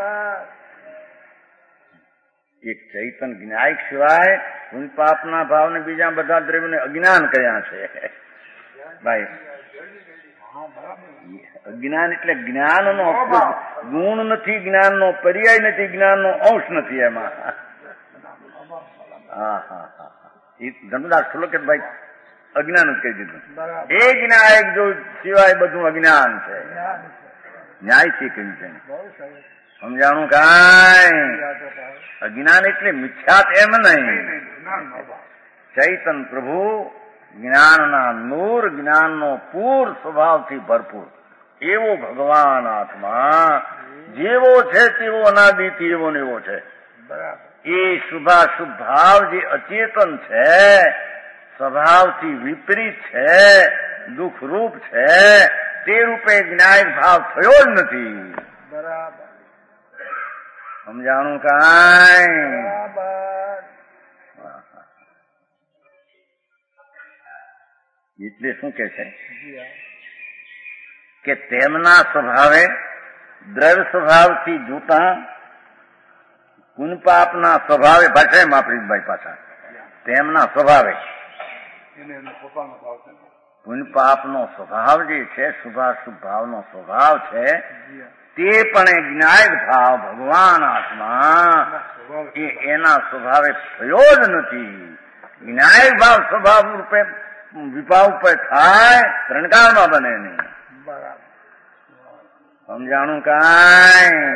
એક ચૈતન જ્ઞાયક સિવાય પુણ્યપાપના ભાવને બીજા બધા દ્રવ્યને અજ્ઞાન કયા છે ભાઈ? અજ્ઞાન એટલે જ્ઞાનનો ગુણ નથી, જ્ઞાનનો પર્યાય નથી, જ્ઞાનનો અંશ નથી એમાં. હા હા હા એ ધર્મદાસ સુલકતભાઈ અજ્ઞાન જ કહી દીધું. એ જ્ઞાયક જો સિવાય બધું અજ્ઞાન છે. ન્યાયથી કહ્યું છે. સમજાણું કાંઈ? અજ્ઞાન એટલે મિથ્યાત એમ નહીં. ચૈતન પ્રભુ જ્ઞાનના નૂર, જ્ઞાનનો પૂર સ્વભાવથી ભરપૂર એવો ભગવાન આત્મા જેવો છે તેવો અનાદિથી એવો ને એવો છે. એ શુભાશુભ ભાવ જે અચેતન છે, સ્વભાવથી વિપરીત છે, દુઃખરૂપ છે, તે રૂપે જ્ઞાયક ભાવ થયો જ નથી. સમજાણું કાંઈ? એટલે શું કે છે કે તેમના સ્વભાવે દ્રવ્ય સ્વભાવથી જૂતા પુનપાપના સ્વભાવે ભાષાએ માપરીભાઈ પાછા તેમના સ્વભાવે પુનપાપનો સ્વભાવ જે છે, શુભાશુભ ભાવનો સ્વભાવ છે, તે પણ એ જ્ઞાયક ભાવ ભગવાન આત્મા એ એના સ્વભાવે થયો જ નથી. જ્ઞાયક ભાવ સ્વભાવ રૂપે વિભાવ ઉપર થાય, ત્રણકાળમાં બને નહીં. સમજાણું કાંઈ?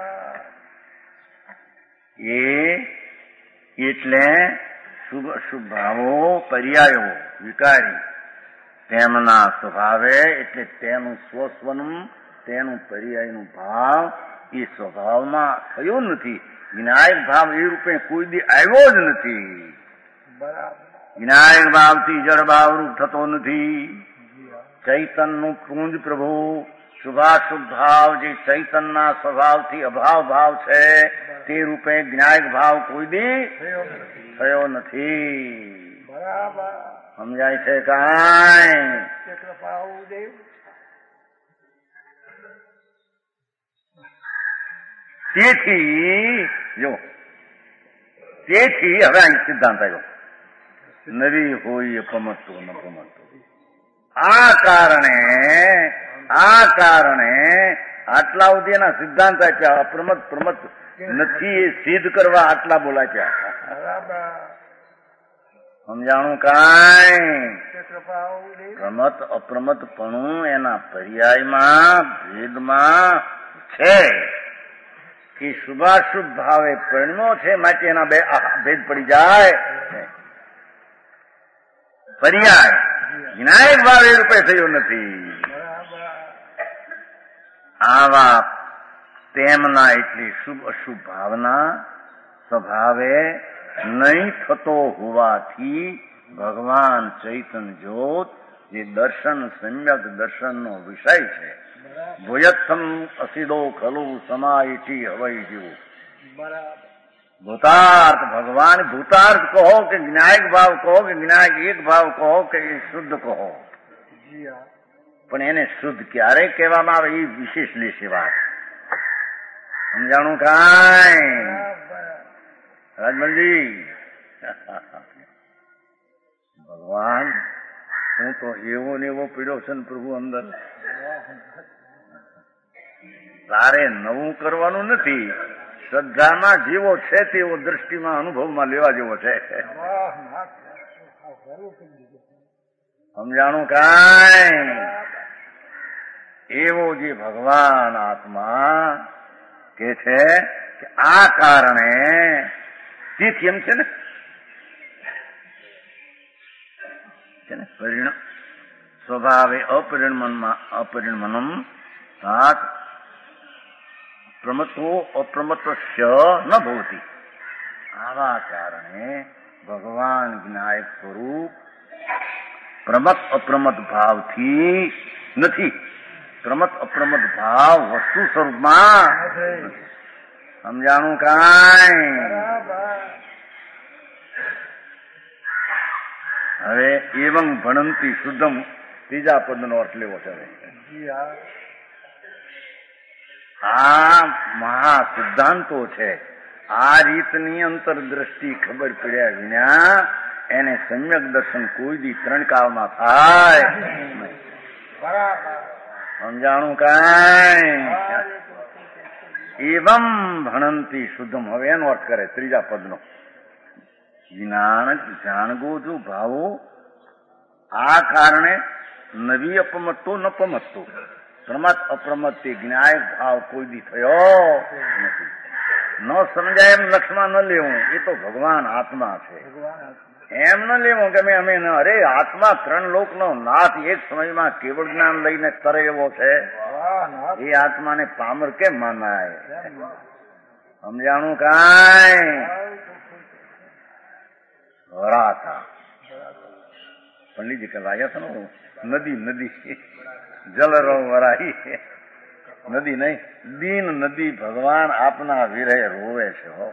એ એટલે શુભ અશુભ ભાવો પર્યાયો વિકારી તેમના સ્વભાવે, એટલે તેનું સ્વસ્વનું, તેનું પર્યાયનું ભાવ એ સ્વભાવમાં થયો નથી. જ્ઞાયક ભાવ એ રૂપે કોઈ દી આવ્યો જ નથી. જ્ઞાયક ભાવથી જળ ભાવ રૂપ થતો નથી. ચૈતનનું પુંજ પ્રભુ શુભાશુભ ભાવ જે ચૈતનના સ્વભાવથી અભાવ ભાવ છે તે રૂપે જ્ઞાયક ભાવ કોઈ દી થયો નથી. સમજાય છે કાંઈ? તેથી જો તેથી હવે અહીં સિદ્ધાંત આવ્યો, નવી હોય અપમતું ન પમતું. આ કારણે આ કારણે આટલા સુધી એના સિદ્ધાંત આપ્યા. અપ્રમત પ્રમત નથી એ સિદ્ધ કરવા આટલા બોલાપ્યા. સમજાણું કાંઈ? પ્રમત અપ્રમતપણું એના પર્યાયમાં ભેદમાં છે કે શુભાશુભ ભાવે પરિણમ્યો છે, માટે એના બે ભેદ પડી જાય. પર્યાય જ્ઞાયક ભાવ એ રૂપે થયો નથી. આવા તેમના એટલી શુભ અશુભ ભાવના સ્વભાવે નહીં થતો હોવાથી ભગવાન ચૈતન જ્યોત જે દર્શન સમ્યક દર્શનનો વિષય છે, ભૂયત્થમ અસિદો ખલુ સમાયથી હવઈ જેવું. ભૂતાર્થ ભગવાન ભૂતાર્થ કહો કે જ્ઞાયક ભાવ કહો કે જ્ઞાયક એક ભાવ કહો કે એ શુદ્ધ કહો, પણ એને શુદ્ધ ક્યારે કહેવામાં આવે એ વિશેષ લેશે વાત. સમજાણું કાંઈ રાજમલજી? ભગવાન હું તો એવો ને એવો પીડ્યો છે ને પ્રભુ અંદર. તારે નવું કરવાનું નથી, શ્રદ્ધામાં જેવો છે તેવો દ્રષ્ટિમાં અનુભવમાં લેવા જેવો છે. સમજાણું કાંઈ? એવો જે ભગવાન આત્મા કે છે કે આ કારણે તેથી એમ છે ને છે ને પરિણામ સ્વભાવે અપરિણમનમાં અપરિણમનમ સાત પ્રમત્વો અપ્રમત્વસ્ય ન ભવતી. આવા કારણે ભગવાન જ્ઞાયક સ્વરૂપ પ્રમત અપ્રમત ભાવથી નથી. પ્રમત અપ્રમત ભાવ વસ્તુ સ્વરૂપમાં. સમજાણું કાંઈ? હવે એવં ભણંતી શુદ્ધમ ત્રીજા પદનો અર્થ લેવો છે. આ મહા સિદ્ધાંતો છે. આ રીતની અંતરદ્રષ્ટિ ખબર પડ્યા વિના એને સમ્યક દર્શન કોઈ દી ત્રણ કાળમાં થાય. સમજાણું કાંઈ? એવમ ભણંતી શુદ્ધમ. હવે એનો અર્થ કરે ત્રીજા પદનો. જ્ઞાન જાણગો જો ભાવો આ કારણે નવી અપમતો ન પમતો. પ્રમત અપ્રમત તે જ્ઞાયક ભાવ કોઈ દી થયો નથી. ન સમજાય એમ લક્ષમાં ન લેવું, એ તો ભગવાન આત્મા છે. એમ ન લેવું કે અમે અમે અરે આત્મા ત્રણ લોકનો નાથ એક સમયમાં કેવળ જ્ઞાન લઈને તરે એવો છે. એ આત્માને પામર કેમ માનાય? સમજાણું કાંઈ? વરાથા પંડિતજી કહેવા આવ્યા હતા ને, નદી નદી જલરો વરાઈ નદી નહીં, દીન નદી ભગવાન આપના વિરહે રોવે છે. હો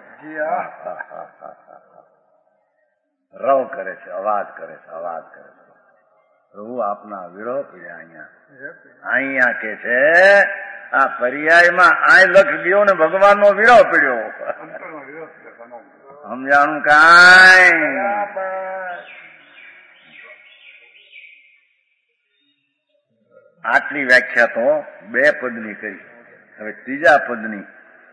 રવ કરે છે, અવાજ કરે છે, અવાજ કરે છે. પ્રભુ આપના વિરહ પીડ્યા. અહીંયા અહીંયા કે છે આ પર્યાયમાં આ લક્ષ ગયો ને ભગવાનનો વિરહ પીડ્યો. સમજાણું કાંઈ? આટલી વ્યાખ્યા તો બે પદની કરી. હવે ત્રીજા પદની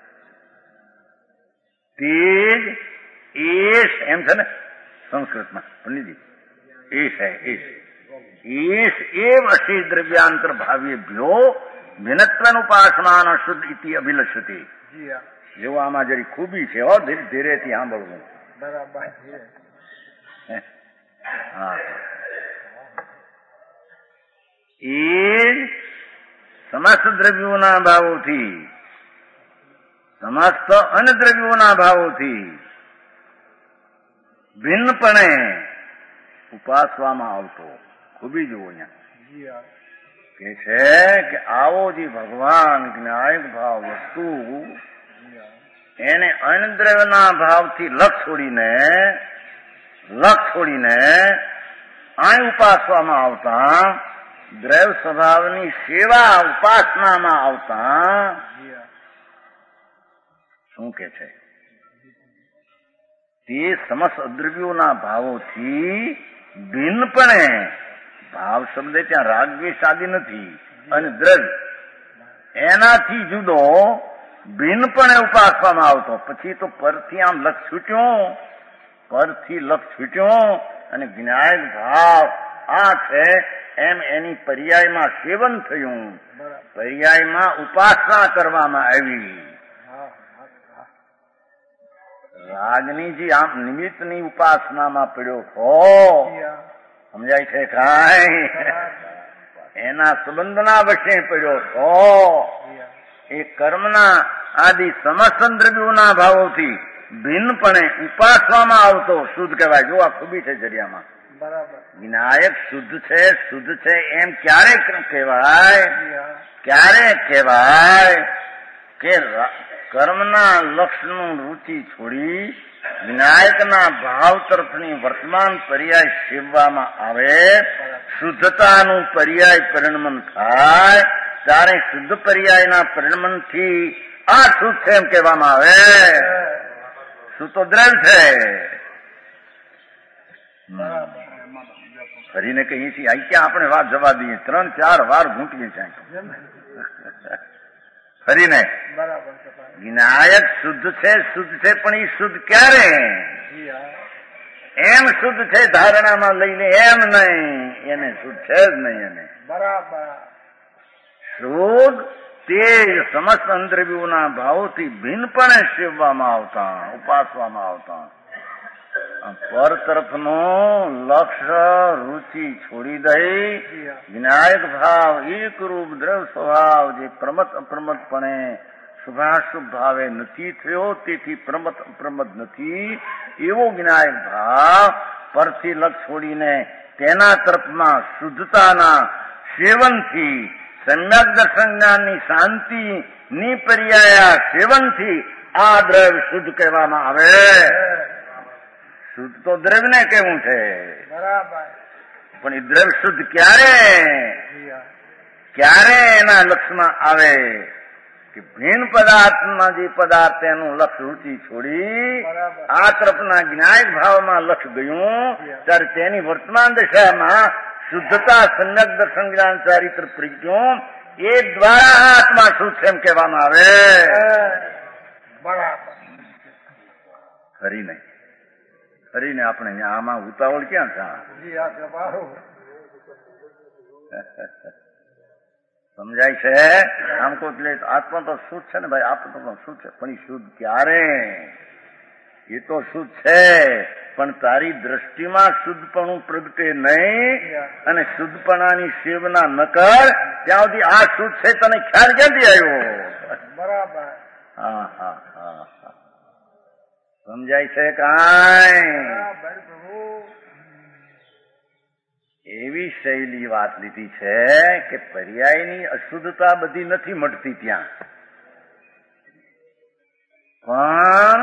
તેજ એશ એમ છે ને સંસ્કૃતમાં પંડિતજી. એશ હે એશ એશ એવ અશી દ્રવ્યાંતર ભાવ્યેભ્યો ભિન્નત્વનુપાસમાન શુદ્ધ ઇતિ અભિલષતે. જેવો આમાં જરી ખૂબી છે. હો ધીરે ધીરેથી સાંભળવું. બરાબર. હા, એ સમસ્ત દ્રવ્યોના ભાવોથી સમસ્ત અન્નદ્રવ્યોના ભાવોથી ભિન્નપણે ઉપાસવામાં આવતો. ખૂબી જુઓ અહીંયા. કે છે કે આવો જે ભગવાન જ્ઞાયક ભાવ વસ્તુ એને અણદ્રવ્યના ભાવથી લક્ષ છોડીને લક્ષ છોડીને અહીં ઉપાસવામાં આવતા દ્રવ્ય સ્વભાવની સેવા ઉપાસનામાં આવતા શું કે છે તે સમસ્ત અદ્રવ્યોના ભાવોથી ભિન્નપણે ભાવ શબ્દ ત્યાં રાગ દ્વેષ આદિ નથી અને દ્રવ્ય એનાથી જુદો ભિન્નપણે ઉપાસવામાં આવતો. પછી તો પરથી આમ લક્ષ છૂટ્યો પરથી લક્ષ છૂટ્યો અને જ્ઞાયક ભાવ આ છે એમ એની પર્યાયમાં સેવન થયું, પર્યાયમાં ઉપાસના કરવામાં આવી. રાગની જે આમ નિમિત્તની ઉપાસનામાં પડ્યો છો સમજાય છે કાંઈ એના સંબંધના વશે પડ્યો છો એ કર્મના આદિ સમસ્ત દ્રવ્યોના ભાવોથી ભિન્નપણે ઉપાસવામાં આવતો શુદ્ધ કહેવાય. જો આ ખૂબી છે જરિયામાં વિનાયક શુદ્ધ છે શુદ્ધ છે એમ ક્યારે કહેવાય ક્યારે કહેવાય કે કર્મના લક્ષનું રુચિ છોડી વિનાયકના ભાવ તરફની વર્તમાન પર્યાય સેવવામાં આવે, શુદ્ધતાનું પર્યાય પરિણમન થાય ત્યારે શુદ્ધ પર્યાયના પરિણમનથી આ શુદ્ધ છે એમ કહેવામાં આવે. શું તો દ્રવ્ય છે. ફરીને કહીએ છીએ અહીં ક્યાં આપણે વાત જવા દઈએ, ત્રણ ચાર વાર ઘૂંટીએ છીએ ફરીને. વિનાયક શુદ્ધ છે શુદ્ધ છે પણ એ શુદ્ધ ક્યારે એમ શુદ્ધ છે ધારણામાં લઈને એમ નહીં, એને શુદ્ધ છે જ નહીં. એને બરાબર શુદ્ધ તે સમસ્ત અંતરવ્યુના ભાવોથી ભિન્નપણે સેવવામાં આવતા ઉપાસવામાં આવતા. પર તરફનો લક્ષ્ય રુચિ છોડી દઈ વિનાયક ભાવ એક રૂપ દ્રવ્ય સ્વભાવ જે પ્રમત અપ્રમતપણે શુભાશુભ ભાવે નથી થયો તેથી પ્રમત અપ્રમત નથી એવો વિનાયક ભાવ પરથી લક્ષ છોડીને તેના તરફમાં શુદ્ધતાના સેવનથી સમ્યક દર્શન જ્ઞાનની શાંતિની પર્યાયા સેવનથી આ દ્રવ્ય શુદ્ધ કહેવામાં આવે. શુદ્ધ તો દ્રવ્ય ને કેવું છે બરાબર, પણ એ દ્રવ્ય શુદ્ધ ક્યારે ક્યારે એના લક્ષમાં આવે કે ભિન્ન પદાર્થમાં જે પદાર્થ એનું લક્ષ રુચિ છોડી આ તરફના જ્ઞાયક ભાવમાં લક્ષ ગયું ત્યારે તેની વર્તમાન દશામાં શુદ્ધતા સમ્યક દર્શન જ્ઞાન ચારિત્ર પ્રજ્ઞો એ દ્વારા આત્મા શુદ્ધ એમ કહેવામાં આવે. બરાબર ખરી નહીં ફરીને આપણે આમાં ઉતાવળ ક્યાં છે? સમજાય છે? આમ તો એટલે આત્મા તો શુદ્ધ છે ને ભાઈ, આત્મા તો શુદ્ધ છે પણ એ શુદ્ધ ક્યારે? એ તો શુદ્ધ છે પણ તારી દ્રષ્ટિમાં શુદ્ધપણું પ્રગટે નહીં અને શુદ્ધપણાની સેવના ન કર ત્યાં સુધી આ શુદ્ધ છે તને ખ્યાલ ક્યાંથી આવ્યો? બરાબર. હા હા હા હા સમજાય છે કાંઈ? એવી શૈલી વાત લીધી છે કે પર્યાયની અશુદ્ધતા બધી નથી મળતી ત્યાં, પણ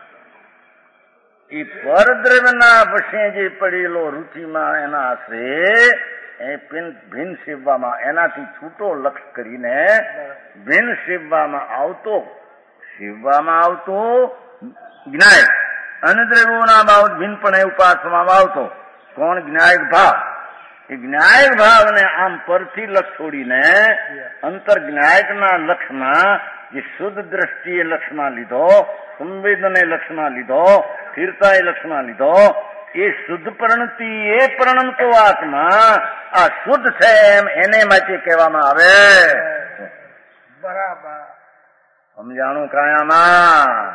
એ પરદ્રવ્યના વશે જે પડેલો રુચિમાં એના આશરે એ ભિન્ન સેવવામાં એનાથી છૂટો લક્ષ કરીને ભિન્ન સેવવામાં આવતો સેવવામાં આવતો જ્ઞાયક અને દ્રવ્યોના બાબત ભિન્નપણે ઉપાસવામાં આવતો કોણ? જ્ઞાયક ભાવ. એ જ્ઞાયક ભાવને આમ પરથી લક્ષ છોડીને અંતર જ્ઞાયકના લક્ષમાં જે શુદ્ધ દ્રષ્ટિએ લક્ષમાં લીધો, સંવેદને લક્ષમાં લીધો, સ્થિરતા એ લક્ષમાં લીધો, એ શુદ્ધ પરિણતિ એ પરિણમતો આત્મા આ શુદ્ધ છે એમ એને માટે કહેવામાં આવે. બરાબર સમજાણું કાયામાં?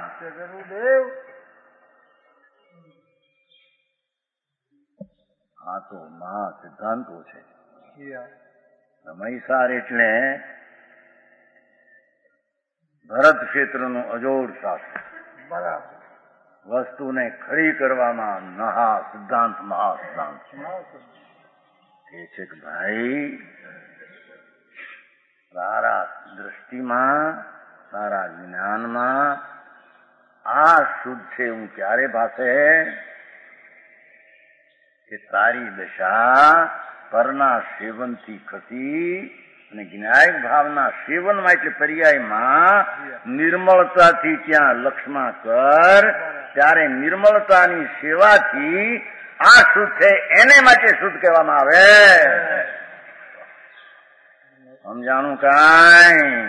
આ તો મહા સિદ્ધાંતો છે. મહીસાર એટલે ભરત ક્ષેત્રનું અજોડ શાસ્ત્ર. બરાબર. વસ્તુને ખરી કરવામાં મહા સિદ્ધાંત મહા સિદ્ધાંત કે છે કે ભાઈ સારા દ્રષ્ટિમાં, સારા જ્ઞાનમાં આ શુદ્ધ છે હું ક્યારે ભાષે કે તારી દશા પરના સેવનથી ખસી અને જ્ઞાયક ભાવના સેવનમાં એટલે પર્યાયમાં નિર્મળતાથી ત્યાં લક્ષ્મા કર, ત્યારે નિર્મળતાની સેવાથી આ શુદ્ધ છે એને માટે શુદ્ધ કહેવામાં આવે. સમજાણું કાંઈ?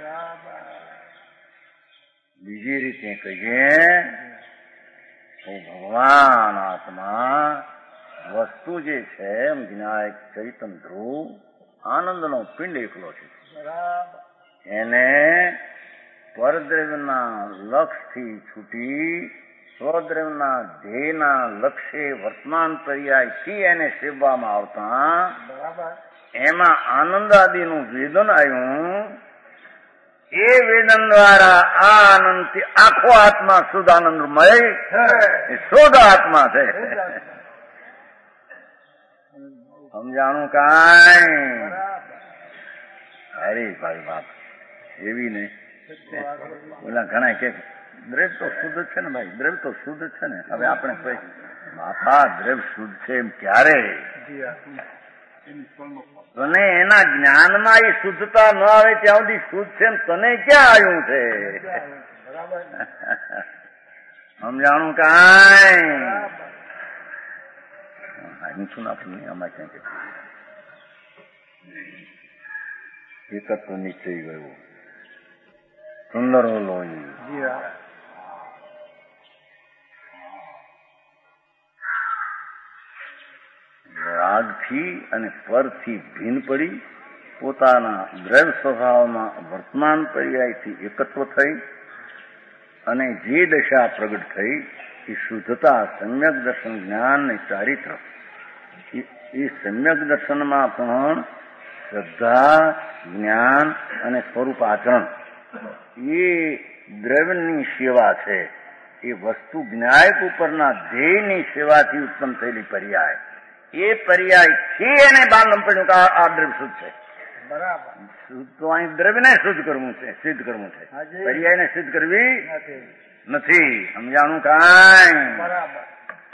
બીજી રીતે કહીએ તો ભગવાન આત્મા વસ્તુ જે છે એમ વિનાયક ચૈતન ધ્રુવ આનંદનો પિંડ એકલો છે. એને પરદ્રવ્યના લક્ષથી છૂટી સ્વદ્રવ્યના ધ્યેયના લક્ષ્ય વર્તમાન પર્યાયથી એને સેવવામાં આવતા એમાં આનંદ આદિનું વેદન આવ્યું. એ વેદન દ્વારા આ આનંદથી આખો આત્મા શુદ્ધ આનંદમય શુદ્ધ આત્મા છે. સમજાણું કાંઈ? અરે ભાઈ વાત એવી ને ઓલા ઘણા કે દ્રવ્ય તો શુદ્ધ છે ને ભાઈ, દ્રવ્ય તો શુદ્ધ છે ને. હવે આપણે કોઈ બાપા દ્રવ્ય શુદ્ધ છે એમ ક્યારે? તને એના જ્ઞાનમાં એ શુદ્ધતા ન આવે ત્યાં સુધી શુદ્ધ છે એમ તને ક્યાં આવ્યું છે? સમજાણું કાંઈ? હિંસું આપણને આમાં ક્યાં કે એકત્વ નિશ્ચય ગયો સુંદર લોહી રાગથી અને પરથી ભિન્ન પડી પોતાના દ્રવ્ય સ્વભાવમાં વર્તમાન પર્યાયથી એકત્વ થઈ અને જે દશા પ્રગટ થઈ એ શુદ્ધતા સમ્યક દર્શન જ્ઞાન ને ચારિત્ર. એ સમ્યક દર્શનમાં પણ શ્રદ્ધા, જ્ઞાન અને સ્વરૂપ આચરણ એ દ્રવ્યની સેવા છે. એ વસ્તુ જ્ઞાયક ઉપરના ધ્યેયની સેવાથી ઉત્પન્ન થયેલી પર્યાય. એ પર્યાય છે એને બાંધમ પડ્યું કે આ દ્રવ્ય શુદ્ધ છે. બરાબર. શુદ્ધ તો અહીં દ્રવ્યને શુદ્ધ કરવું છે, સિદ્ધ કરવું છે. પર્યાયને સિદ્ધ કરવી નથી. સમજાણું કાંઈ? બરાબર.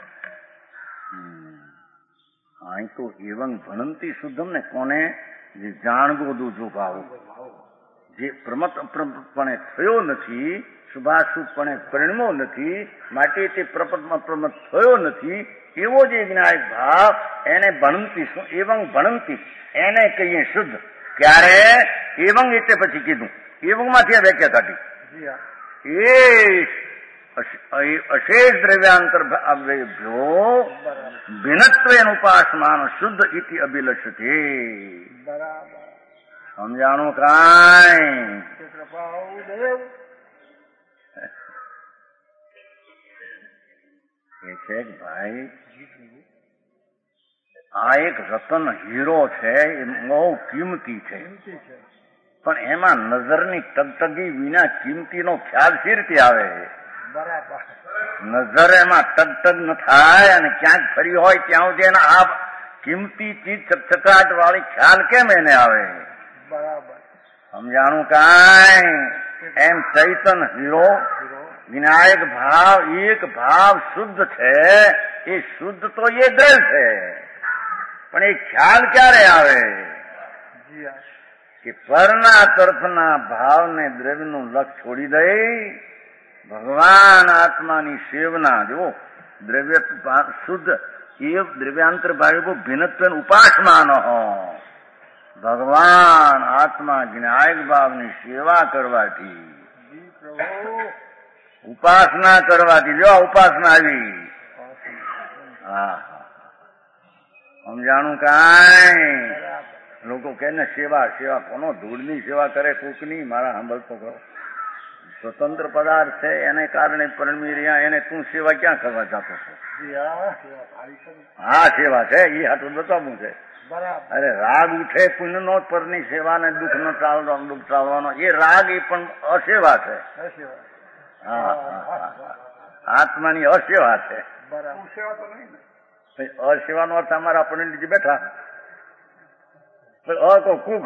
અહીં તો એવં ભણંતી શુદ્ધમ ને કોને જે જાણગોદો જો ભાવ જે પ્રમત અપ્રમતપણે થયો નથી, શુભાશુભપણે પરિણમ્યો નથી, માટે તે પ્રપટમાં પ્રમત થયો નથી, એવો જે જ્ઞાયક ભાવ એને ભણંતી એવં ભણંતી એને કહીએ શુદ્ધ. ક્યારે? એવં એટલે પછી કીધું એવંમાંથી આ વ્યાખ્યા કાઢી. એ અશેષ દ્રવ્યાંતર અવ્યયભ્યો ભિન્નત્વેન ઉપાસમાન શુદ્ધ ઇતિ અભિલષતે. સમજાણું કાંઈ? એ છે કે ભાઈ આ એક રતન હીરો છે, એ બહુ કિંમતી છે, પણ એમાં નજરની ટગટગી વિના કિંમતીનો ખ્યાલ સી રીતે આવે? નજર એમાં ટગટગ ન થાય અને ક્યાંક ફરી હોય ત્યાં સુધી એના આ કિંમતી ચીજ ચકચકાટ વાળી ખ્યાલ કેમ એને આવે? સમજાણું કાંઈ? એમ ચૈતન હીરો વિનાયક ભાવ એક ભાવ શુદ્ધ છે. એ શુદ્ધ તો એ દ્રવ્ય છે, પણ એ ખ્યાલ ક્યારે આવે કે પરના તરફના ભાવને દ્રવ્યનું લક્ષ છોડી દઈ ભગવાન આત્માની સેવના. જો દ્રવ્ય શુદ્ધ એ દ્રવ્યાંતર ભાવ્યો ભિન્નત્વ ઉપાસમાન હો. ભગવાન આત્મા જ્ઞાયક ભાવની સેવા કરવાથી, ઉપાસના કરવાથી, જો ઉપાસના આવી. હા સમજાણું કાંઈ? લોકો કે ને સેવા સેવા કોનો ધૂળની સેવા કરે કોકની? મારા સાંભળતો કરો. સ્વતંત્ર પદાર્થ છે એને કારણે પરણમી રહ્યા, એને તું સેવા ક્યાં કરવા જતો છો? હા સેવા છે એ હાટું બતાવવું છે. અરે રાગ ઉઠે પુણ્ય નો પરની સેવા ને દુઃખ નો ટાળવાનો દુઃખ ટાળવાનો એ રાગ એ પણ અસેવા છે. હા આત્માની અસેવા છે. અસેવાનો અર્થ અમારા આપણને લીધે બેઠા કો કુક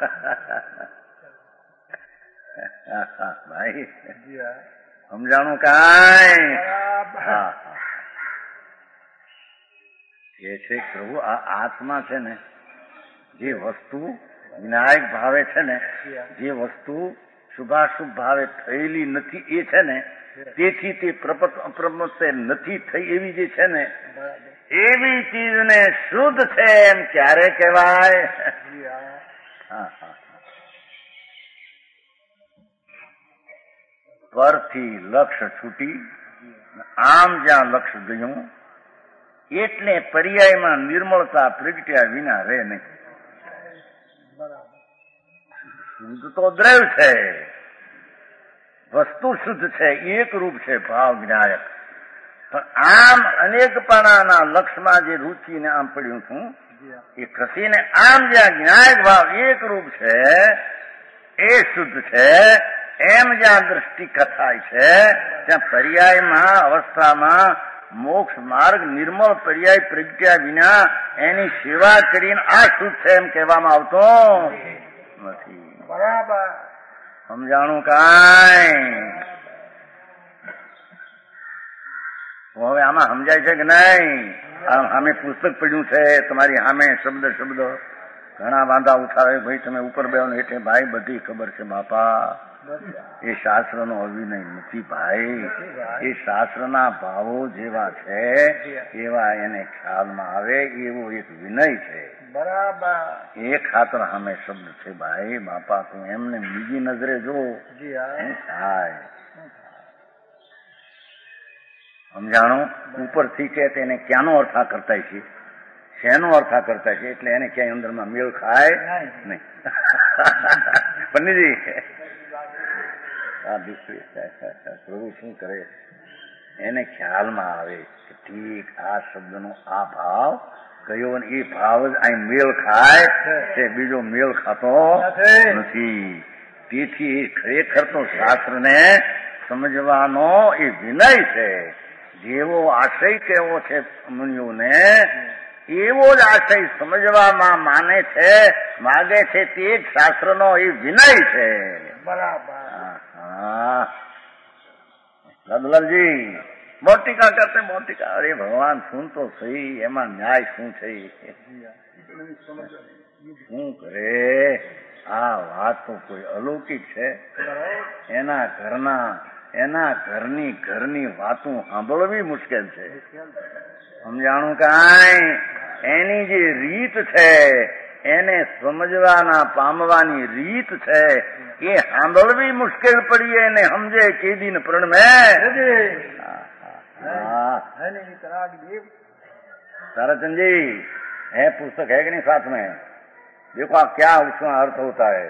ભાઈ સમજાણું કાંઈ? હા એ છે પ્રભુ આ આત્મા છે ને જે વસ્તુ વિનાયક ભાવે છે ને, જે વસ્તુ શુભાશુભ ભાવે થયેલી નથી એ છે ને, તેથી તે પ્રપત અપ્રમતે નથી થઈ એવી જે છે ને એવી ચીજને શુદ્ધ છે એમ ક્યારે કહેવાય? હા હા પરથી લક્ષ છૂટી આમ જ્યાં લક્ષ ગયું એટલે પર્યાયમાં નિર્મળતા પ્રગટ્યા વિના રહે નહીં. શુદ્ધ તો દ્રવ છે, વસ્તુ શુદ્ધ છે, એક રૂપ છે ભાવ જ્ઞાયક. પણ આમ અનેકપણાના લક્ષમાં જે રૂચીને આમ પડ્યું છું એ ખસીને આમ જ્યાં જ્ઞાયક ભાવ એક રૂપ છે એ શુદ્ધ છે એમ જ્યાં દ્રષ્ટિ કથાય છે ત્યાં પર્યાયમાં અવસ્થામાં મોક્ષ માર્ગ નિર્મળ પર્યાય પ્રગટ્યા વિના એની સેવા કરીને આ શુદ્ધ છે એમ કહેવામાં આવતો નથી. બરાબર સમજાણું કાંઈ? હવે આમાં સમજાય છે કે નહીં? આમ સામે પુસ્તક પડ્યું છે તમારી સામે, શબ્દ શબ્દ ઘણા વાંધા ઉઠાવે, ભાઈ તમે ઉપર બેહો ને એટલે ભાઈ બધી ખબર છે બાપા, એ શાસ્ત્રનો અવિનય નથી ભાઈ. એ શાસ્ત્રના ભાવો જેવા છે એવા એને ખ્યાલમાં આવે એવો એક વિનય છે. બરાબર એ ખાતર સામે શબ્દ છે ભાઈ બાપા. તું એમને બીજી નજરે જો થાય સમજાણો. ઉપરથી કે તેને ક્યાંનો અર્થા કરતા છે, શેનો અર્થા કરતા છે એટલે એને ક્યાંય અંદરમાં મેળ ખાય નહીં. પન્નીજી આ દીકરી પ્રભુ શું કરે એને ખ્યાલમાં આવે કે ઠીક આ શબ્દનો આ ભાવ કયો અને એ ભાવ જ અહીં મેળ ખાય તે બીજો મેળ ખાતો નથી. તેથી ખરેખર તો શાસ્ત્રને સમજવાનો એ વિનય છે. જેવો આશય કેવો છે મુનિઓને એવો જ આશય સમજવામાં માને છે, માગે છે તે જ શાસ્ત્રનો એ વિનય છે. બરાબર. હા લાદલાલજી મોટિકા કરતે મોટિકા. અરે ભગવાન શું તો સહી, એમાં ન્યાય શું છે? શું કરે આ વાત તો કોઈ અલૌકિક છે. એના ઘરના એના ઘરની ઘરની વાતો સાંભળવી મુશ્કેલ છે. સમજાણું કાંઈ? એની જે રીત છે એને સમજવાના પામવાની રીત છે એ સાંભળવી મુશ્કેલ પડી. એને સમજે કેદી ને પ્રણમે. ताराचंद जी है पुस्तक है कि नहीं साथ में? देखो आप क्या उसका अर्थ होता है.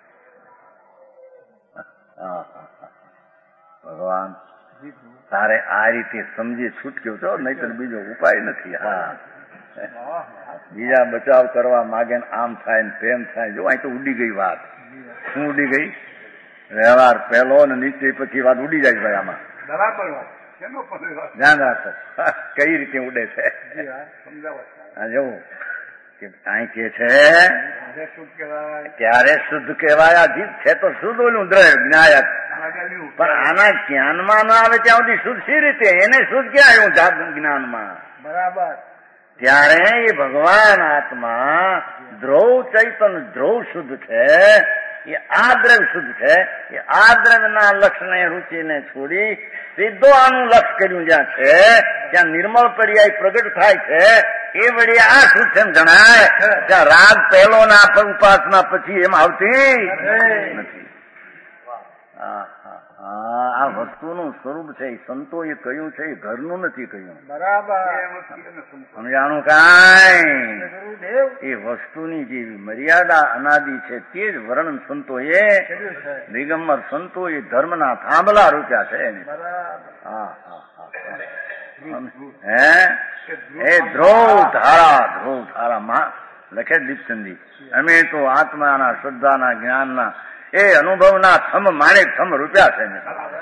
ભગવાન તારે આ રીતે સમજી છૂટક્યો છો, નહીં તો બીજો ઉપાય નથી. હા બીજા બચાવ કરવા માગે ને આમ થાય ને તેમ થાય. જો અહીં તો ઉડી ગઈ વાત. શું ઉડી ગઈ? વ્યવહાર પહેલો ને નીચે પછી વાત ઉડી જાય ભાઈ. આમાં બરાબર ધ્યાન રાખો કઈ રીતે ઉડે છે. જવું કે અહીં કે છે ત્યારે શુદ્ધ કહેવાય. આ જીત છે તો શુદ્ધ ઓલું દ્રવ્ય જ્ઞાયક, પણ આના જ્ઞાનમાં ના આવે ત્યાં સુધી શુદ્ધ સી રીતે? એને શુદ્ધ ક્યાં આવ્યું જાત જ્ઞાનમાં? બરાબર. ત્યારે એ ભગવાન આત્મા ધ્રુવ ચૈતન ધ્રુવ શુદ્ધ છે. એ આ દ્રવ્ય શુદ્ધ છે. એ આ દ્રવ્યના લક્ષને રૂચિને છોડી સીધો આનું લક્ષ કર્યું જ્યાં છે ત્યાં નિર્મળ પર્યાય પ્રગટ થાય છે. એ વળી આ શુદ્ધ એમ જણાય. ત્યાં રાગ પહેલો ના ઉપાસના પછી એમ આવતી નથી. આ વસ્તુનું સ્વરૂપ છે. સંતોએ કહ્યું છે, ઘરનું નથી કહ્યું. બરાબર. સમજાણું કાંઈ? એ વસ્તુની જે મર્યાદા અનાદિ છે તે જ વર્ણન સંતોએ, દિગંબર સંતોએ ધર્મના થાંભલા રૂપ્યા છે. હા હા હે એ ધ્રુવ ધારા ધ્રુવ ધારા માં લખે દીપચંદી. અમે તો આત્માના શ્રદ્ધાના જ્ઞાનના એ અનુભવના થમ માણે થમ રૂપ્યા છે.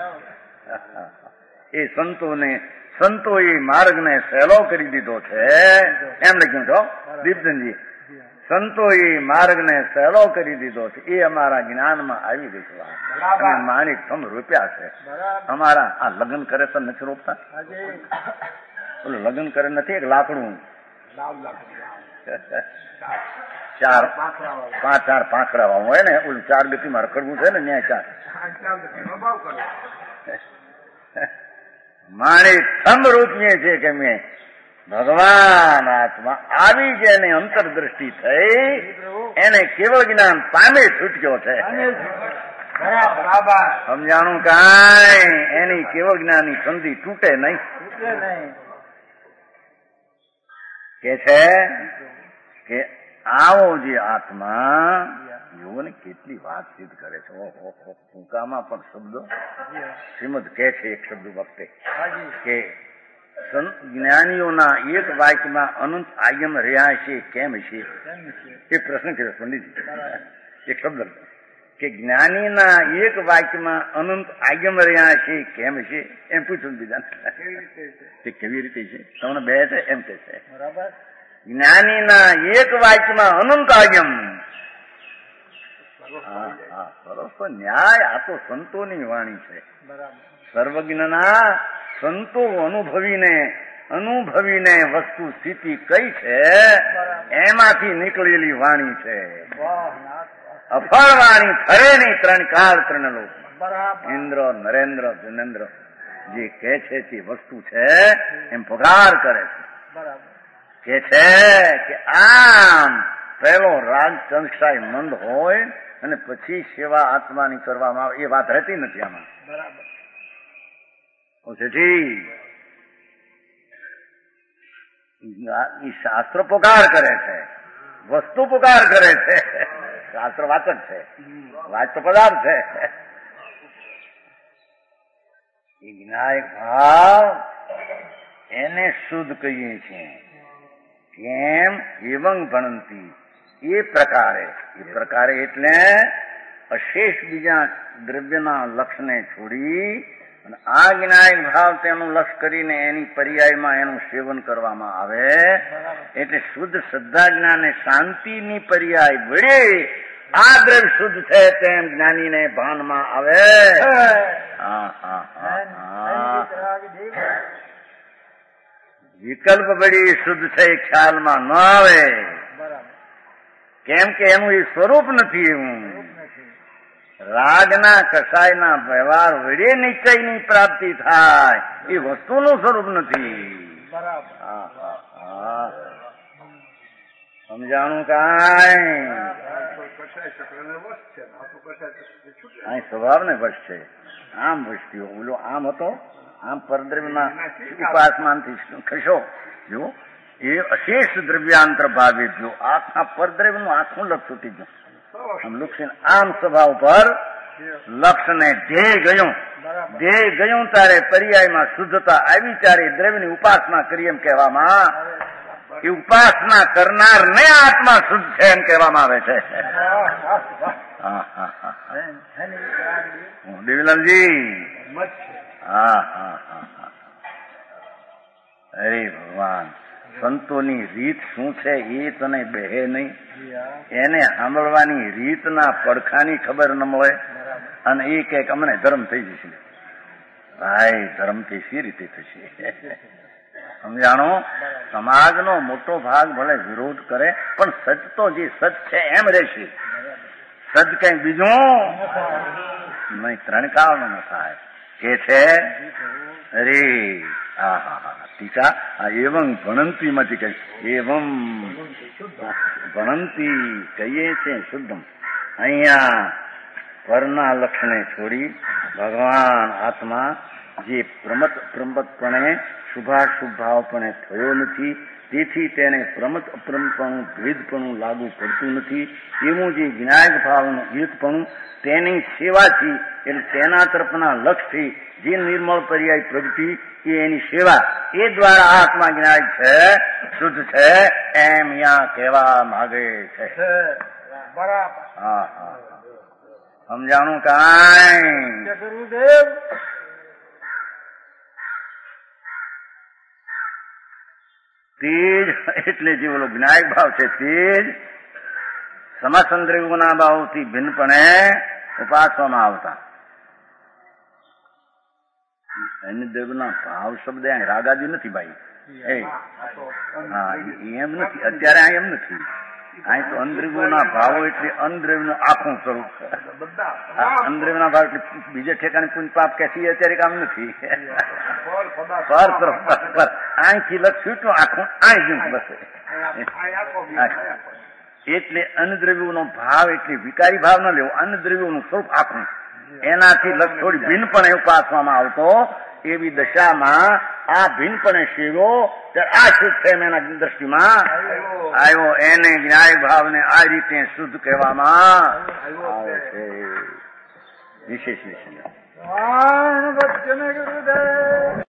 એ સંતોને સંતો એ માર્ગને સહેલો કરી દીધો છે એમ લખ્યું છો દીપચંદજી. સંતોએ માર્ગને સહેલો કરી દીધો છે. એ અમારા જ્ઞાનમાં આવી ગઈ છે. અને માણિક થમ રૂપ્યા છે. અમારા આ લગ્ન કરે તો નથી રોપતા? ઓલું લગ્ન કરે નથી એક લાકડું ચાર પાંચ ચાર પાંખડા હોય ને, ઓલું ચાર ગતિમાં રખડવું છે ને ન્યાય ચાર માણિક થમ રૂપીએ છે કે મેં ભગવાન આત્મા આવી છે. એની અંતરદ્રષ્ટિ થઈ, એને કેવળ જ્ઞાન પામે છૂટ્યો છે. સમજાણું કાંઈ? એની કેવળ જ્ઞાનની સંધિ તૂટે નહીં. કે છે કે આવો જે આત્મા જુઓ ને કેટલી વાતચીત કરે છે. ઓહો, ટૂંકામાં પણ શબ્દો શ્રીમદ કે છે એક શબ્દ વખતે કે જ્ઞાનીઓના એક વાક્યમાં અનંત આયમ રહ્યા છે કેમ છે? એ પ્રશ્ન કર્યો પંડિતજી. એક શબ્દ કે જ્ઞાનીના એક વાક્યમાં અનંત આયમ રહ્યા છે કેમ છે? એમ પૂછ્યું બીજા તે કેવી રીતે છે તમને બે છે એમ કે છે. બરાબર. જ્ઞાનીના એક વાક્યમાં અનંત આયમ. હા હા સરસ ન્યાય. આ તો સંતોની વાણી છે. સર્વજ્ઞના સંતો અનુભવીને અનુભવીને વસ્તુ સ્થિતિ કઈ છે એમાંથી નીકળેલી વાણી છે. અફળ વાણી ફરે નહીં ત્રણ કાળ ત્રણ લોકમાં. ઇન્દ્ર નરેન્દ્ર જનેન્દ્ર જે કે છે તે વસ્તુ છે એમ પગાર કરે છે. કે છે કે આમ પહેલો રાગ ચંદ્રશાહી મંદ હોય અને પછી સેવા આત્માની કરવામાં આવે એ વાત રહેતી નથી આમાં. બરાબર. શાસ્ત્ર પુકાર કરે છે, વસ્તુ પુકાર કરે છે. શાસ્ત્ર વાચક છે, વાચતો પદાર્થ છે. એ જ્ઞાયક ભાવ એને શુદ્ધ કહીએ છીએ. કેમ? એવં ભણંતી. એ પ્રકારે એ પ્રકારે એટલે અશેષ બીજા દ્રવ્યના લક્ષને છોડી અને આ જ્ઞાયક ભાવ તેનું લક્ષ કરીને એની પર્યાયમાં એનું સેવન કરવામાં આવે એટલે શુદ્ધ શ્રદ્ધા જ્ઞાન શાંતિની પર્યાય વડે આ દ્રવ્ય શુદ્ધ છે તેમ જ્ઞાનીને ભાનમાં આવે. હા હા હા વિકલ્પ બળી શુદ્ધ છે એ ખ્યાલમાં ન આવે. કેમ કે એનું એ સ્વરૂપ નથી. એવું રાગના કસાયના વ્યવહાર વડે નિશ્ચયની પ્રાપ્તિ થાય એ વસ્તુનું સ્વરૂપ નથી. સમજાણું કાંઈ? અહીં સ્વભાવ ને વશ છે. આમ વસ્તીઓ ઓલો આમ હતો, આમ પરદ્રવ્યમાં ઉપાસમાનથી ખસો જો એ અશેષ દ્રવ્યાંતર ભાવે જો આખા પરદ્રવ્યનું આખું લક્ષ છૂટી ગયું. આમ લુક્ષીને આમ સ્વભાવ પર લક્ષને ધ્યેય ગયું. ધ્યેય ગયું તારે પર્યાયમાં શુદ્ધતા આવી ત્યારે દ્રવ્યની ઉપાસના કરી એમ કહેવામાં. એ ઉપાસના કરનાર ને આત્મા શુદ્ધ છે એમ કહેવામાં આવે છે. હા હા હા દેવીલાલજી. હા હા હા હા અરે ભગવાન સંતોની રીત શું છે એ તને બેહે નહીં. એને સાંભળવાની રીતના પડખાની ખબર ન મળે અને એ કે અમને ધર્મ થઈ જશે. ભાઈ ધર્મથી સી રીતે થશે? સમજાણો? સમાજનો મોટો ભાગ ભલે વિરોધ કરે પણ સચ તો જે સચ છે એમ રહેશે. સચ કઈ બીજું નહીં. ત્રણ કાળ ન થાય કે છે. અરે હા હા હા ટીકા આ એવં ભણંતી માંથી કહે. એવં ભણંતી કહીએ છે શુદ્ધમ. અહીંયા પરના લક્ષણે છોડી ભગવાન આત્મા જે પ્રમત પ્રમતપણે શુભાશુભ ભાવપણે થયો નથી તેથી તેને પ્રમત અપ્રમતપણું ભેદપણું લાગુ પડતું નથી. એવું જે જ્ઞાયક ભાવનું એકપણું તેની સેવાથી એટલે તેના તરફના લક્ષથી જે નિર્મળ પર્યાય પ્રગતિ એ એની સેવા એ દ્વારા આત્મા જ્ઞાયક છે, શુદ્ધ છે એમ અહીંયા કહેવા માંગે છે. બરાબર. હા હા સમજાણું કાંઈ? ગુરુદેવ તેજ એટલે જે ઓલો જ્ઞાયક ભાવ છે તેજ સમસંદ્રવ્યોના ભાવથી ભિન્નપણે ઉપાસવામાં આવતા. અન્નદ્રવ્યના ભાવ શબ્દ રાગાદી નથી ભાઈ. એ હા એમ નથી, અત્યારે આ એમ નથી. અહીં તો અન્નદ્રવ્યોના ભાવો એટલે અન્નદ્રવ્યનું આખું સ્વરૂપ છે. અન્નદ્રવ્યના ભાવ એટલે બીજે ઠેકાણે પુણ્ય પાપ કે છે અત્યારે કામ નથી. પર પર અહીંથી લખ્યું તો આખું અહીં જ બસે. એટલે અન્નદ્રવ્યોનો ભાવ એટલે વિકારી ભાવ ન લેવો, અન્નદ્રવ્યોનું સ્વરૂપ આખું એનાથી લક્ષ થોડી ભિન્નપણે ઉપાસવામાં આવતો. એવી દશામાં આ ભિન્નપણે સેવો આ શુદ્ધ છે એના દ્રષ્ટિમાં આવ્યો. એને ન્યાય ભાવને આ રીતે શુદ્ધ કહેવામાં આવે છે. વિશેષ વિષય